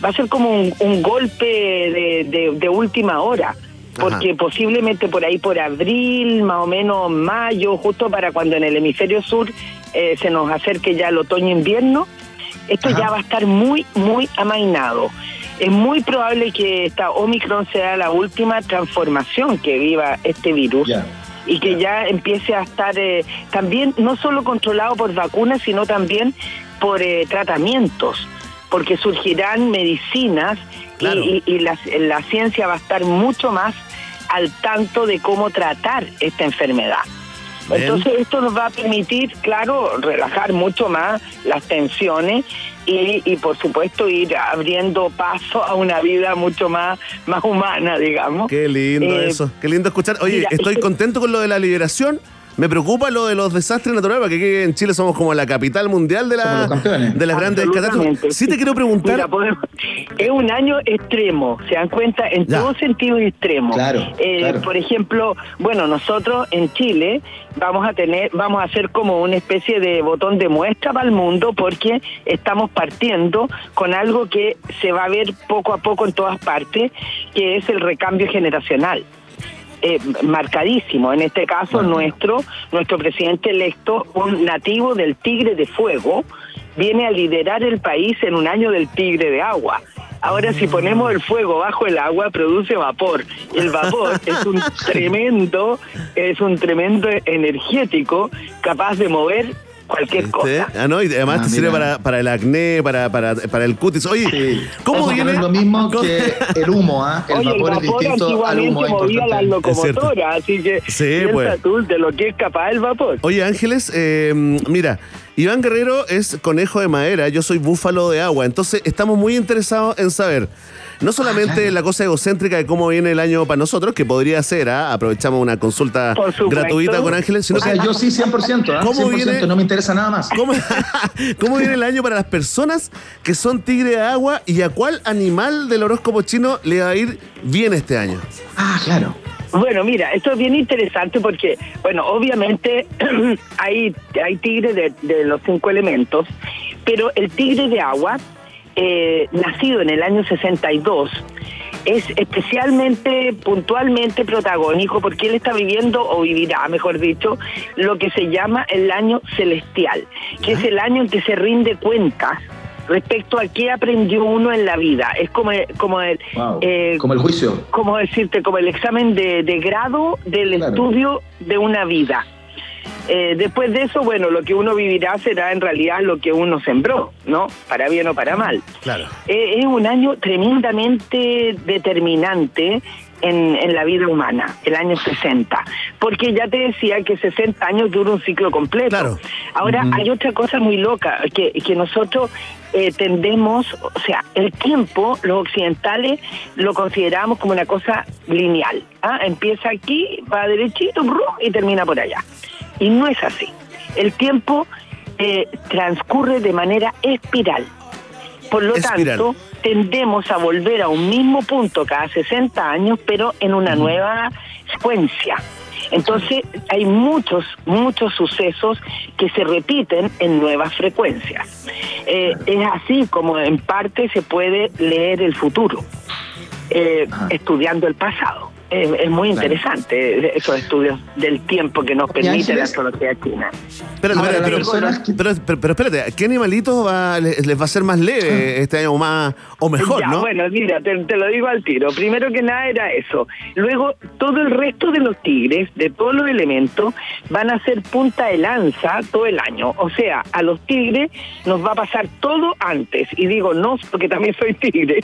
O: un golpe de última hora. Porque posiblemente por ahí por abril, más o menos mayo, justo para cuando en el hemisferio sur se nos acerque ya el otoño-invierno, esto ya va a estar muy, muy amainado. Es muy probable que esta Omicron sea la última transformación que viva este virus y que ya empiece a estar también no solo controlado por vacunas, sino también por tratamientos, porque surgirán medicinas y la ciencia va a estar mucho más al tanto de cómo tratar esta enfermedad. Entonces esto nos va a permitir, claro, relajar mucho más las tensiones y por supuesto ir abriendo paso a una vida mucho más humana, digamos.
A: Qué lindo eso, qué lindo escuchar. Oye, mira, estoy contento con lo de la liberación. Me preocupa lo de los desastres naturales, porque aquí en Chile somos como la capital mundial de las grandes catástrofes. Sí te quiero preguntar.
O: Mira, es un año extremo, se dan cuenta, en todo sentido extremo.
B: Claro.
O: Por ejemplo, bueno, nosotros en Chile vamos a hacer como una especie de botón de muestra para el mundo, porque estamos partiendo con algo que se va a ver poco a poco en todas partes, que es el recambio generacional. Marcadísimo, en este caso nuestro presidente electo, un nativo del Tigre de Fuego, viene a liderar el país en un año del Tigre de Agua. Ahora, si ponemos el fuego bajo el agua, produce vapor. El vapor es un tremendo energético capaz de mover cualquier cosa.
A: No, y además te sirve para el acné, para el cutis. Oye, ¿cómo viene?
B: No es lo mismo que el humo, el vapor es distinto al humo.
O: Movía las locomotoras, así que
A: piensa
O: tú de lo que es capaz el vapor.
A: Oye, Ángeles, mira, Iván Guerrero es conejo de madera, yo soy búfalo de agua. Entonces estamos muy interesados en saber no solamente la cosa egocéntrica de cómo viene el año para nosotros, que podría ser, aprovechamos una consulta gratuita con Ángeles, sino que
B: yo sí 100%,
A: ¿cómo
B: 100%,
A: viene,
B: no me interesa nada más.
A: ¿Cómo viene el año para las personas que son tigre de agua y a cuál animal del horóscopo chino le va a ir bien este año?
B: Claro.
O: Bueno, mira, esto es bien interesante porque, bueno, obviamente hay tigres de los 5 elementos, pero el tigre de agua, nacido en el año 62, es especialmente, puntualmente protagónico porque él está viviendo, o vivirá, mejor dicho, lo que se llama el año celestial, que es el año en que se rinde cuentas respecto a qué aprendió uno en la vida. Es como el
B: juicio.
O: Como decirte, como el examen de grado del estudio de una vida. Después de eso, bueno, lo que uno vivirá será en realidad lo que uno sembró, ¿no? Para bien o para mal.
A: Claro.
O: Es un año tremendamente determinante en la vida humana, el año 60, porque ya te decía que 60 años dura un ciclo completo.
A: Claro.
O: Ahora, hay otra cosa muy loca, que nosotros tendemos, o sea, el tiempo, los occidentales lo consideramos como una cosa lineal. Empieza aquí, va derechito, y termina por allá. Y no es así. El tiempo transcurre de manera espiral. Por lo tanto, tendemos a volver a un mismo punto cada 60 años, pero en una nueva secuencia. Entonces, hay muchos sucesos que se repiten en nuevas frecuencias. Es así como en parte se puede leer el futuro, estudiando el pasado. Es muy interesante esos estudios del tiempo que nos permite la astrología china.
A: Pero espérate, ¿qué animalitos les va a ser más leve este año o mejor, no?
O: Bueno, mira, te lo digo al tiro. Primero que nada era eso. Luego, todo el resto de los tigres, de todos los elementos, van a ser punta de lanza todo el año. O sea, a los tigres nos va a pasar todo antes. Y digo no, porque también soy tigre.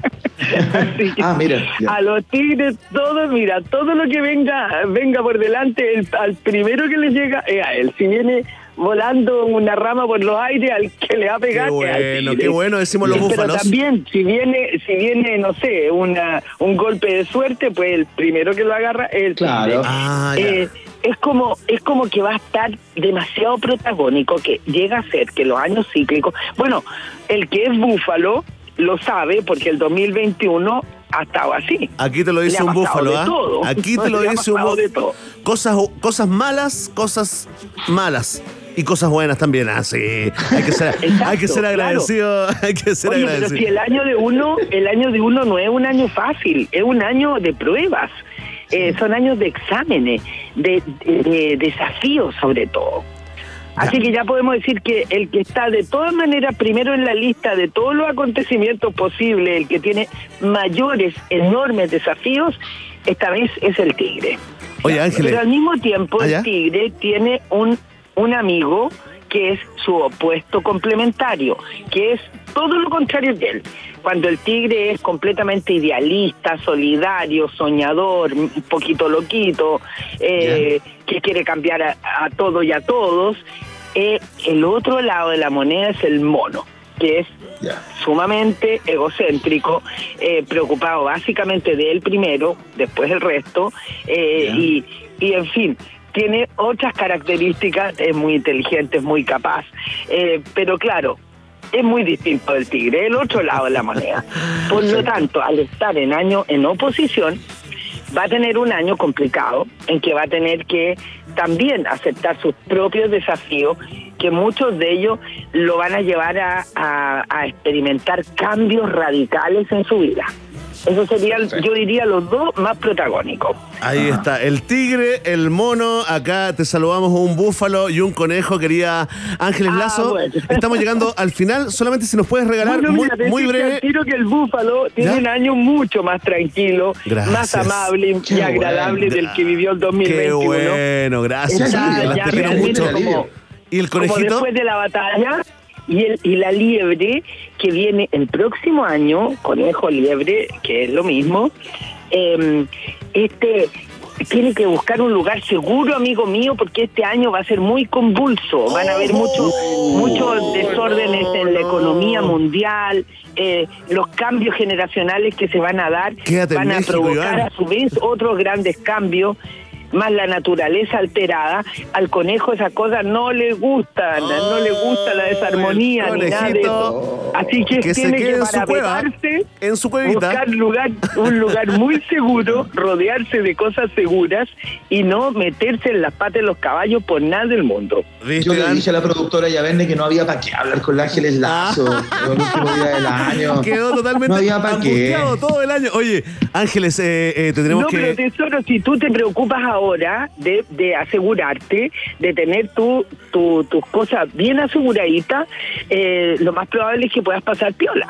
O: Así que,
B: mira.
O: A los tigres todo lo que venga por delante, al primero que le llega es a él. Si viene volando una rama por los aires, al que le va a pegar.
A: Qué bueno, decimos los búfalos.
O: Pero también, si viene, no sé, un golpe de suerte, pues el primero que lo agarra es el
B: claro.
O: Es como que va a estar demasiado protagónico, que llega a ser que los años cíclicos, bueno, el que es búfalo lo sabe, porque el 2021 ha estado así.
A: Aquí te lo dice un búfalo, Aquí te lo dice un búfalo. Cosas malas, y cosas buenas también. Sí. Hay que ser agradecido. Claro. Hay que ser agradecido.
O: Pero si el año de uno no es un año fácil, es un año de pruebas. Son años de exámenes, de desafíos sobre todo. Así que ya podemos decir que el que está de todas maneras primero en la lista de todos los acontecimientos posibles, el que tiene mayores, enormes desafíos, esta vez es el tigre.
A: Oye, Ángeles.
O: Pero al mismo tiempo el tigre tiene un amigo que es su opuesto complementario, que es todo lo contrario que él. Cuando el tigre es completamente idealista, solidario, soñador, un poquito loquito, que quiere cambiar a todo y a todos, el otro lado de la moneda es el mono, que es sumamente egocéntrico, preocupado básicamente de él primero, después el resto, y en fin, tiene otras características, es muy inteligente, es muy capaz, pero claro, es muy distinto del tigre, el otro lado de la moneda. Por lo tanto, al estar en oposición, va a tener un año complicado, en que va a tener que también aceptar sus propios desafíos, que muchos de ellos lo van a llevar a experimentar cambios radicales en su vida. Esos serían, yo diría, los dos más protagónicos.
A: Ahí está, el tigre, el mono. Acá te saludamos un búfalo y un conejo, querida Ángeles Lazo.
O: Bueno.
A: Estamos llegando al final. Solamente si nos puedes regalar muy breve.
O: Quiero que el búfalo tiene un año mucho más tranquilo, más amable y agradable del que vivió el 2021.
A: Qué bueno, gracias.
O: Te quiero mucho.
A: ¿Y el conejito?
O: Como después de la batalla. Y la liebre, que viene el próximo año, conejo liebre, que es lo mismo, tiene que buscar un lugar seguro, amigo mío, porque este año va a ser muy convulso. Van a haber muchos desórdenes en la economía mundial, los cambios generacionales que se van a dar van a provocar a su vez otros grandes cambios, más la naturaleza alterada. Al conejo esas cosas no le gustan, no le gusta la desarmonía ni nada de eso. Así que tiene que parapetarse,
A: en su cuevita,
O: buscar un lugar muy seguro, rodearse de cosas seguras y no meterse en las patas de los caballos por nada del mundo.
B: Yo le dije a la productora Yaverne que no había para qué hablar con Ángeles Lazo el último día del año.
A: Quedó totalmente angustiado todo el año. Oye, Ángeles, te tenemos que...
O: No, pero tesoro, si tú te preocupas ahora de asegurarte, de tener tus cosas bien aseguraditas, lo más probable es que puedas pasar piola.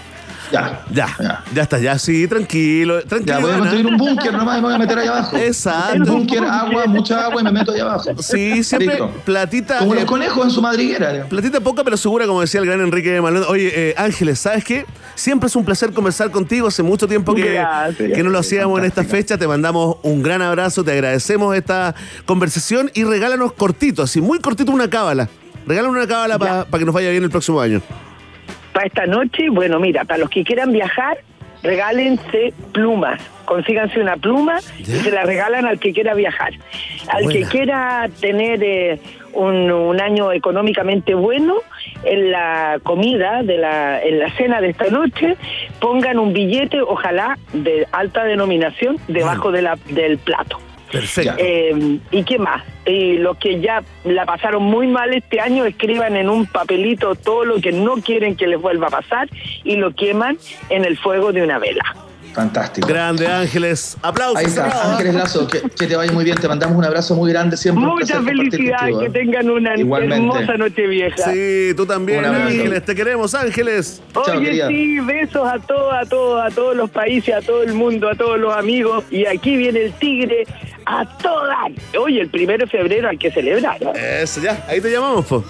A: Ya está, ya sí, tranquilo.
B: Ya voy a construir un búnker nomás y me voy a meter allá abajo.
A: Exacto.
B: Un búnker, agua, mucha agua y me meto allá abajo.
A: Sí, siempre listo. Platita.
B: Como los conejos en su madriguera.
A: Platita poca pero segura, como decía el gran Enrique Malón. Oye, Ángeles, ¿sabes qué? Siempre es un placer conversar contigo. Hace mucho tiempo que no lo hacíamos en esta fecha. Te mandamos un gran abrazo, te agradecemos esta conversación y regálanos cortito, así muy cortito, una cábala. Regálanos una cábala para que nos vaya bien el próximo año.
O: Para esta noche, bueno, mira, para los que quieran viajar, regálense plumas. Consíganse una pluma y se la regalan al que quiera viajar. Al que quiera tener un año económicamente bueno, en la comida, en la cena de esta noche, pongan un billete, ojalá de alta denominación, debajo del plato.
A: Perfecto.
O: ¿Y qué más? Los que ya la pasaron muy mal este año, escriban en un papelito todo lo que no quieren que les vuelva a pasar y lo queman en el fuego de una vela.
B: Fantástico.
A: Grande, Ángeles. Aplausos.
B: Ahí está, Ángeles Lazo, que te vaya muy bien. Te mandamos un abrazo muy grande siempre.
O: Muchas felicidades, que tengan una hermosa noche vieja.
A: Sí, tú también, Ángeles. Te queremos, Ángeles.
O: Oye, chao, sí, besos a todos los países, a todo el mundo, a todos los amigos. Y aquí viene el tigre a todas. Oye, el 1 de febrero hay que celebrar, ¿no?
A: Eso, ya. Ahí te llamamos, po.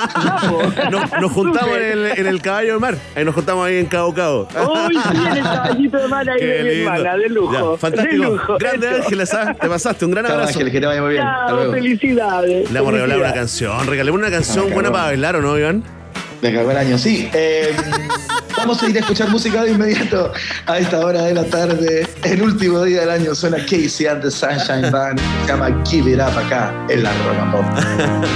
A: Nos juntamos en el Caballo de Mar. Ahí nos juntamos ahí en Cabo Cabo.
O: Uy, sí, en el Caballito de Mar. Ahí de mi hermana, de lujo.
A: Ya, fantástico.
O: De lujo.
A: Grande, Ángeles, te pasaste. Un gran abrazo.
B: Ángeles, que te vaya muy bien.
O: Chao, felicidades.
A: Le vamos a regalar una canción. Regalemos una canción buena para bailar, ¿o no, Iván?
B: Me cagó el año, sí. Vamos a ir a escuchar música de inmediato a esta hora de la tarde. El último día del año suena Casey and the Sunshine Band. Se llama Give It Up acá en la Rock and Pop.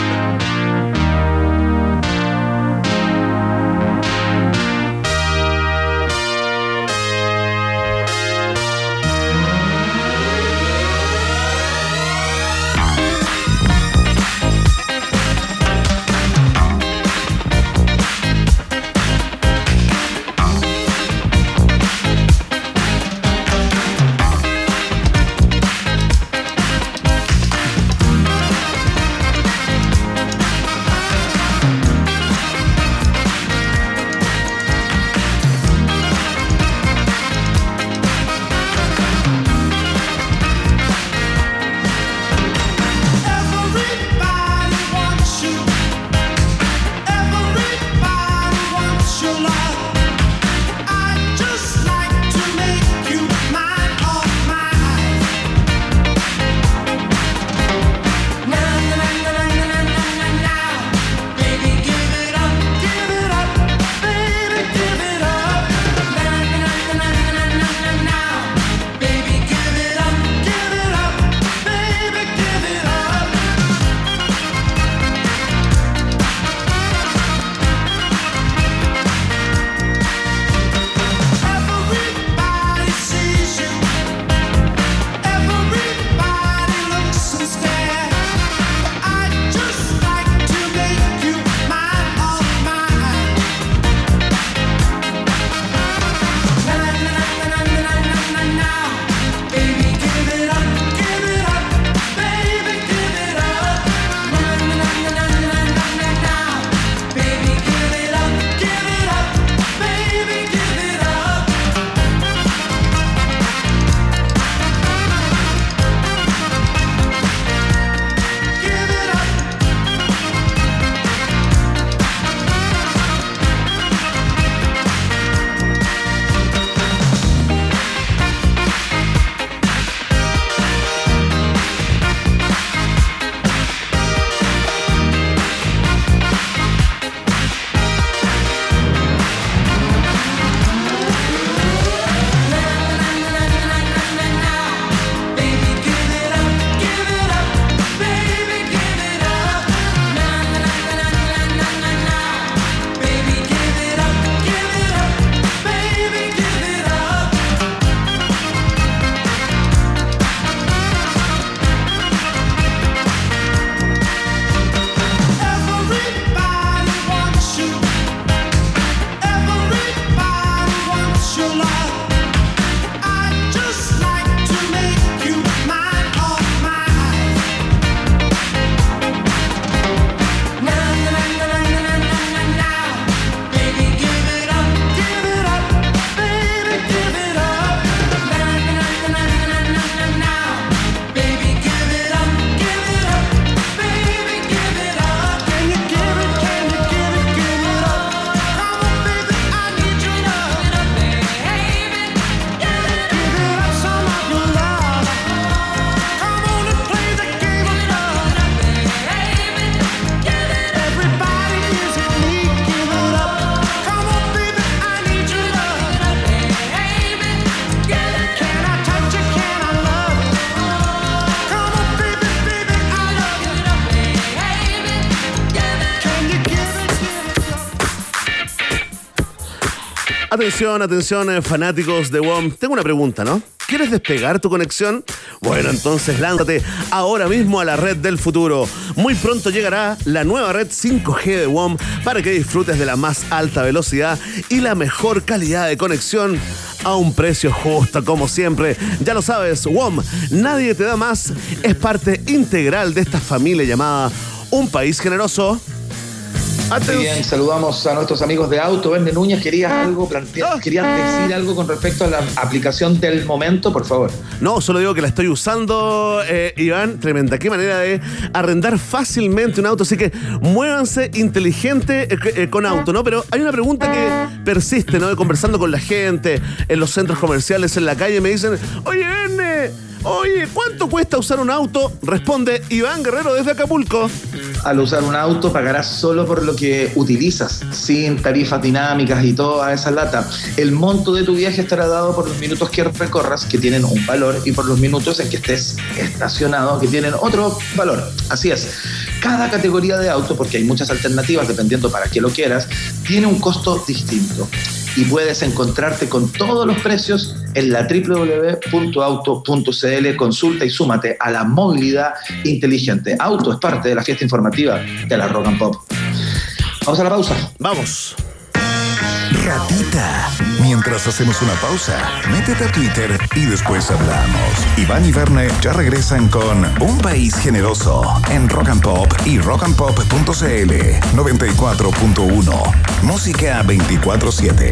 A: Atención, fanáticos de WOM. Tengo una pregunta, ¿no? ¿Quieres despegar tu conexión? Bueno, entonces lánzate ahora mismo a la red del futuro. Muy pronto llegará la nueva red 5G de WOM para que disfrutes de la más alta velocidad y la mejor calidad de conexión a un precio justo, como siempre. Ya lo sabes, WOM, nadie te da más. Es parte integral de esta familia llamada Un País Generoso.
B: Bien, saludamos a nuestros amigos de Auto. Verne Núñez, ¿querías decir algo con respecto a la aplicación del momento, por favor?
A: No, solo digo que la estoy usando, Iván. Tremenda, qué manera de arrendar fácilmente un auto. Así que muévanse inteligente con Auto, ¿no? Pero hay una pregunta que persiste, ¿no? Conversando con la gente en los centros comerciales, en la calle, me dicen: oye, Verne, ¿cuánto cuesta usar un auto? Responde Iván Guerrero desde Acapulco.
B: Al usar un auto pagarás solo por lo que utilizas, sin tarifas dinámicas y toda esa lata. El monto de tu viaje estará dado por los minutos que recorras, que tienen un valor, y por los minutos en que estés estacionado, que tienen otro valor. Así es. Cada categoría de auto, porque hay muchas alternativas dependiendo para qué lo quieras, tiene un costo distinto. Y puedes encontrarte con todos los precios en la www.auto.cl. Consulta y súmate a la movilidad inteligente. Auto es parte de la fiesta informativa de la Rock and Pop. Vamos a la pausa.
A: Vamos.
G: Ratita. Mientras hacemos una pausa, métete a Twitter y después hablamos. Iván y Verne ya regresan con Un País Generoso en Rock and Pop y rockandpop.cl 94.1. Música 24/7.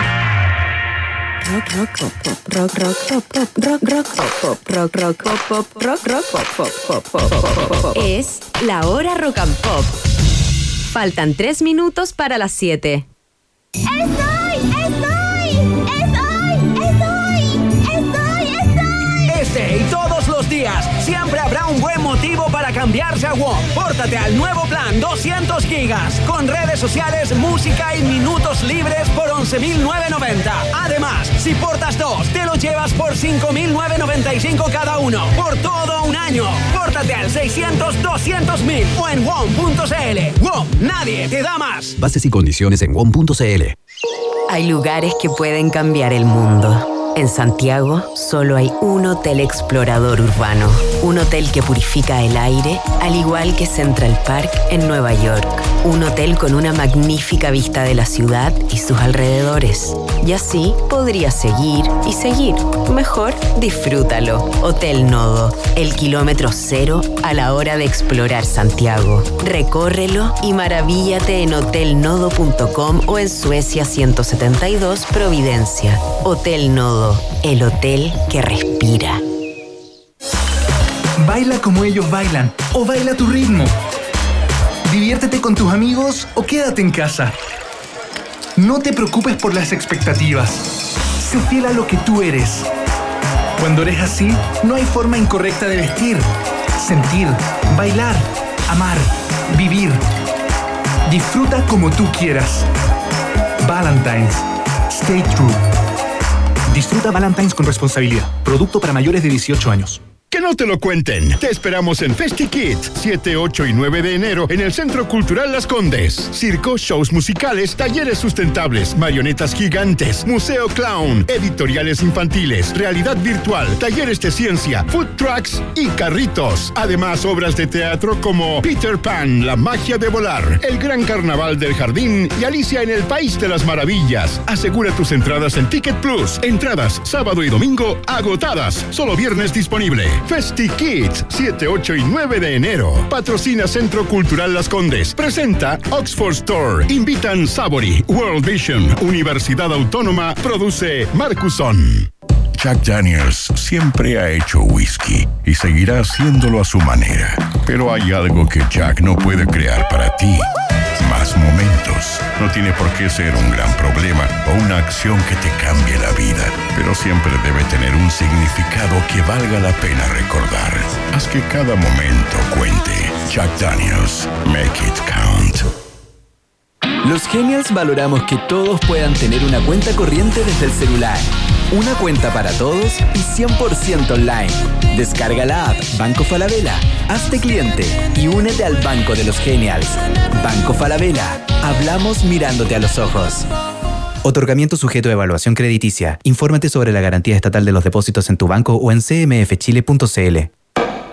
E: Es la hora Rock and Pop. Faltan 3 minutos para las 7.
F: Este y todos los días siempre habrá un buen motivo para cambiarse a WOM. Pórtate al nuevo plan 200 gigas con redes sociales, música y minutos libres por 11.990. Además, si portas 2, te lo llevas por 5.995 cada uno por todo un año. Pórtate al 600-200.000 o en WOM.cl. WOM, nadie te da más.
H: Bases y condiciones en WOM.cl.
E: Hay lugares que pueden cambiar el mundo. En Santiago solo hay un hotel explorador urbano. Un hotel que purifica el aire, al igual que Central Park en Nueva York. Un hotel con una magnífica vista de la ciudad y sus alrededores. Y así podrías seguir y seguir. Mejor, disfrútalo. Hotel Nodo, el kilómetro cero a la hora de explorar Santiago. Recórrelo y maravíllate en hotelnodo.com o en Suecia 172 Providencia. Hotel Nodo, el hotel que respira.
I: Baila como ellos bailan o baila a tu ritmo. Diviértete con tus amigos o quédate en casa. No te preocupes por las expectativas. Sé fiel a lo que tú eres. Cuando eres así, no hay forma incorrecta de vestir, sentir, bailar, amar, vivir. Disfruta como tú quieras. Valentine's. Stay true. Disfruta Valentine's con responsabilidad. Producto para mayores de 18 años.
J: Que no te lo cuenten. Te esperamos en FestiKit, 7, 8 y 9 de enero en el Centro Cultural Las Condes. Circo, shows musicales, talleres sustentables, marionetas gigantes, museo clown, editoriales infantiles, realidad virtual, talleres de ciencia, food trucks y carritos. Además, obras de teatro como Peter Pan, La magia de volar, El gran carnaval del jardín y Alicia en el País de las Maravillas. Asegura tus entradas en Ticket Plus. Entradas sábado y domingo agotadas. Solo viernes disponible. FestiKit, 7, 8 y 9 de enero. Patrocina Centro Cultural Las Condes. Presenta Oxford Store. Invitan Savory, World Vision, Universidad Autónoma. Produce Marcuson. Jack Daniels siempre ha hecho whisky y seguirá haciéndolo a su manera. Pero hay algo que Jack no puede crear para ti. Más momentos. No tiene por qué ser un gran problema o una acción que te cambie la vida, pero siempre debe tener un significado que valga la pena recordar. Haz que cada momento cuente. Jack Daniels, make it count.
K: Los Genials valoramos que todos puedan tener una cuenta corriente desde el celular. Una cuenta para todos y 100% online. Descarga la app Banco Falabella, hazte cliente y únete al Banco de los Genials. Banco Falabella, hablamos mirándote a los ojos.
L: Otorgamiento sujeto a evaluación crediticia. Infórmate sobre la garantía estatal de los depósitos en tu banco o en cmfchile.cl.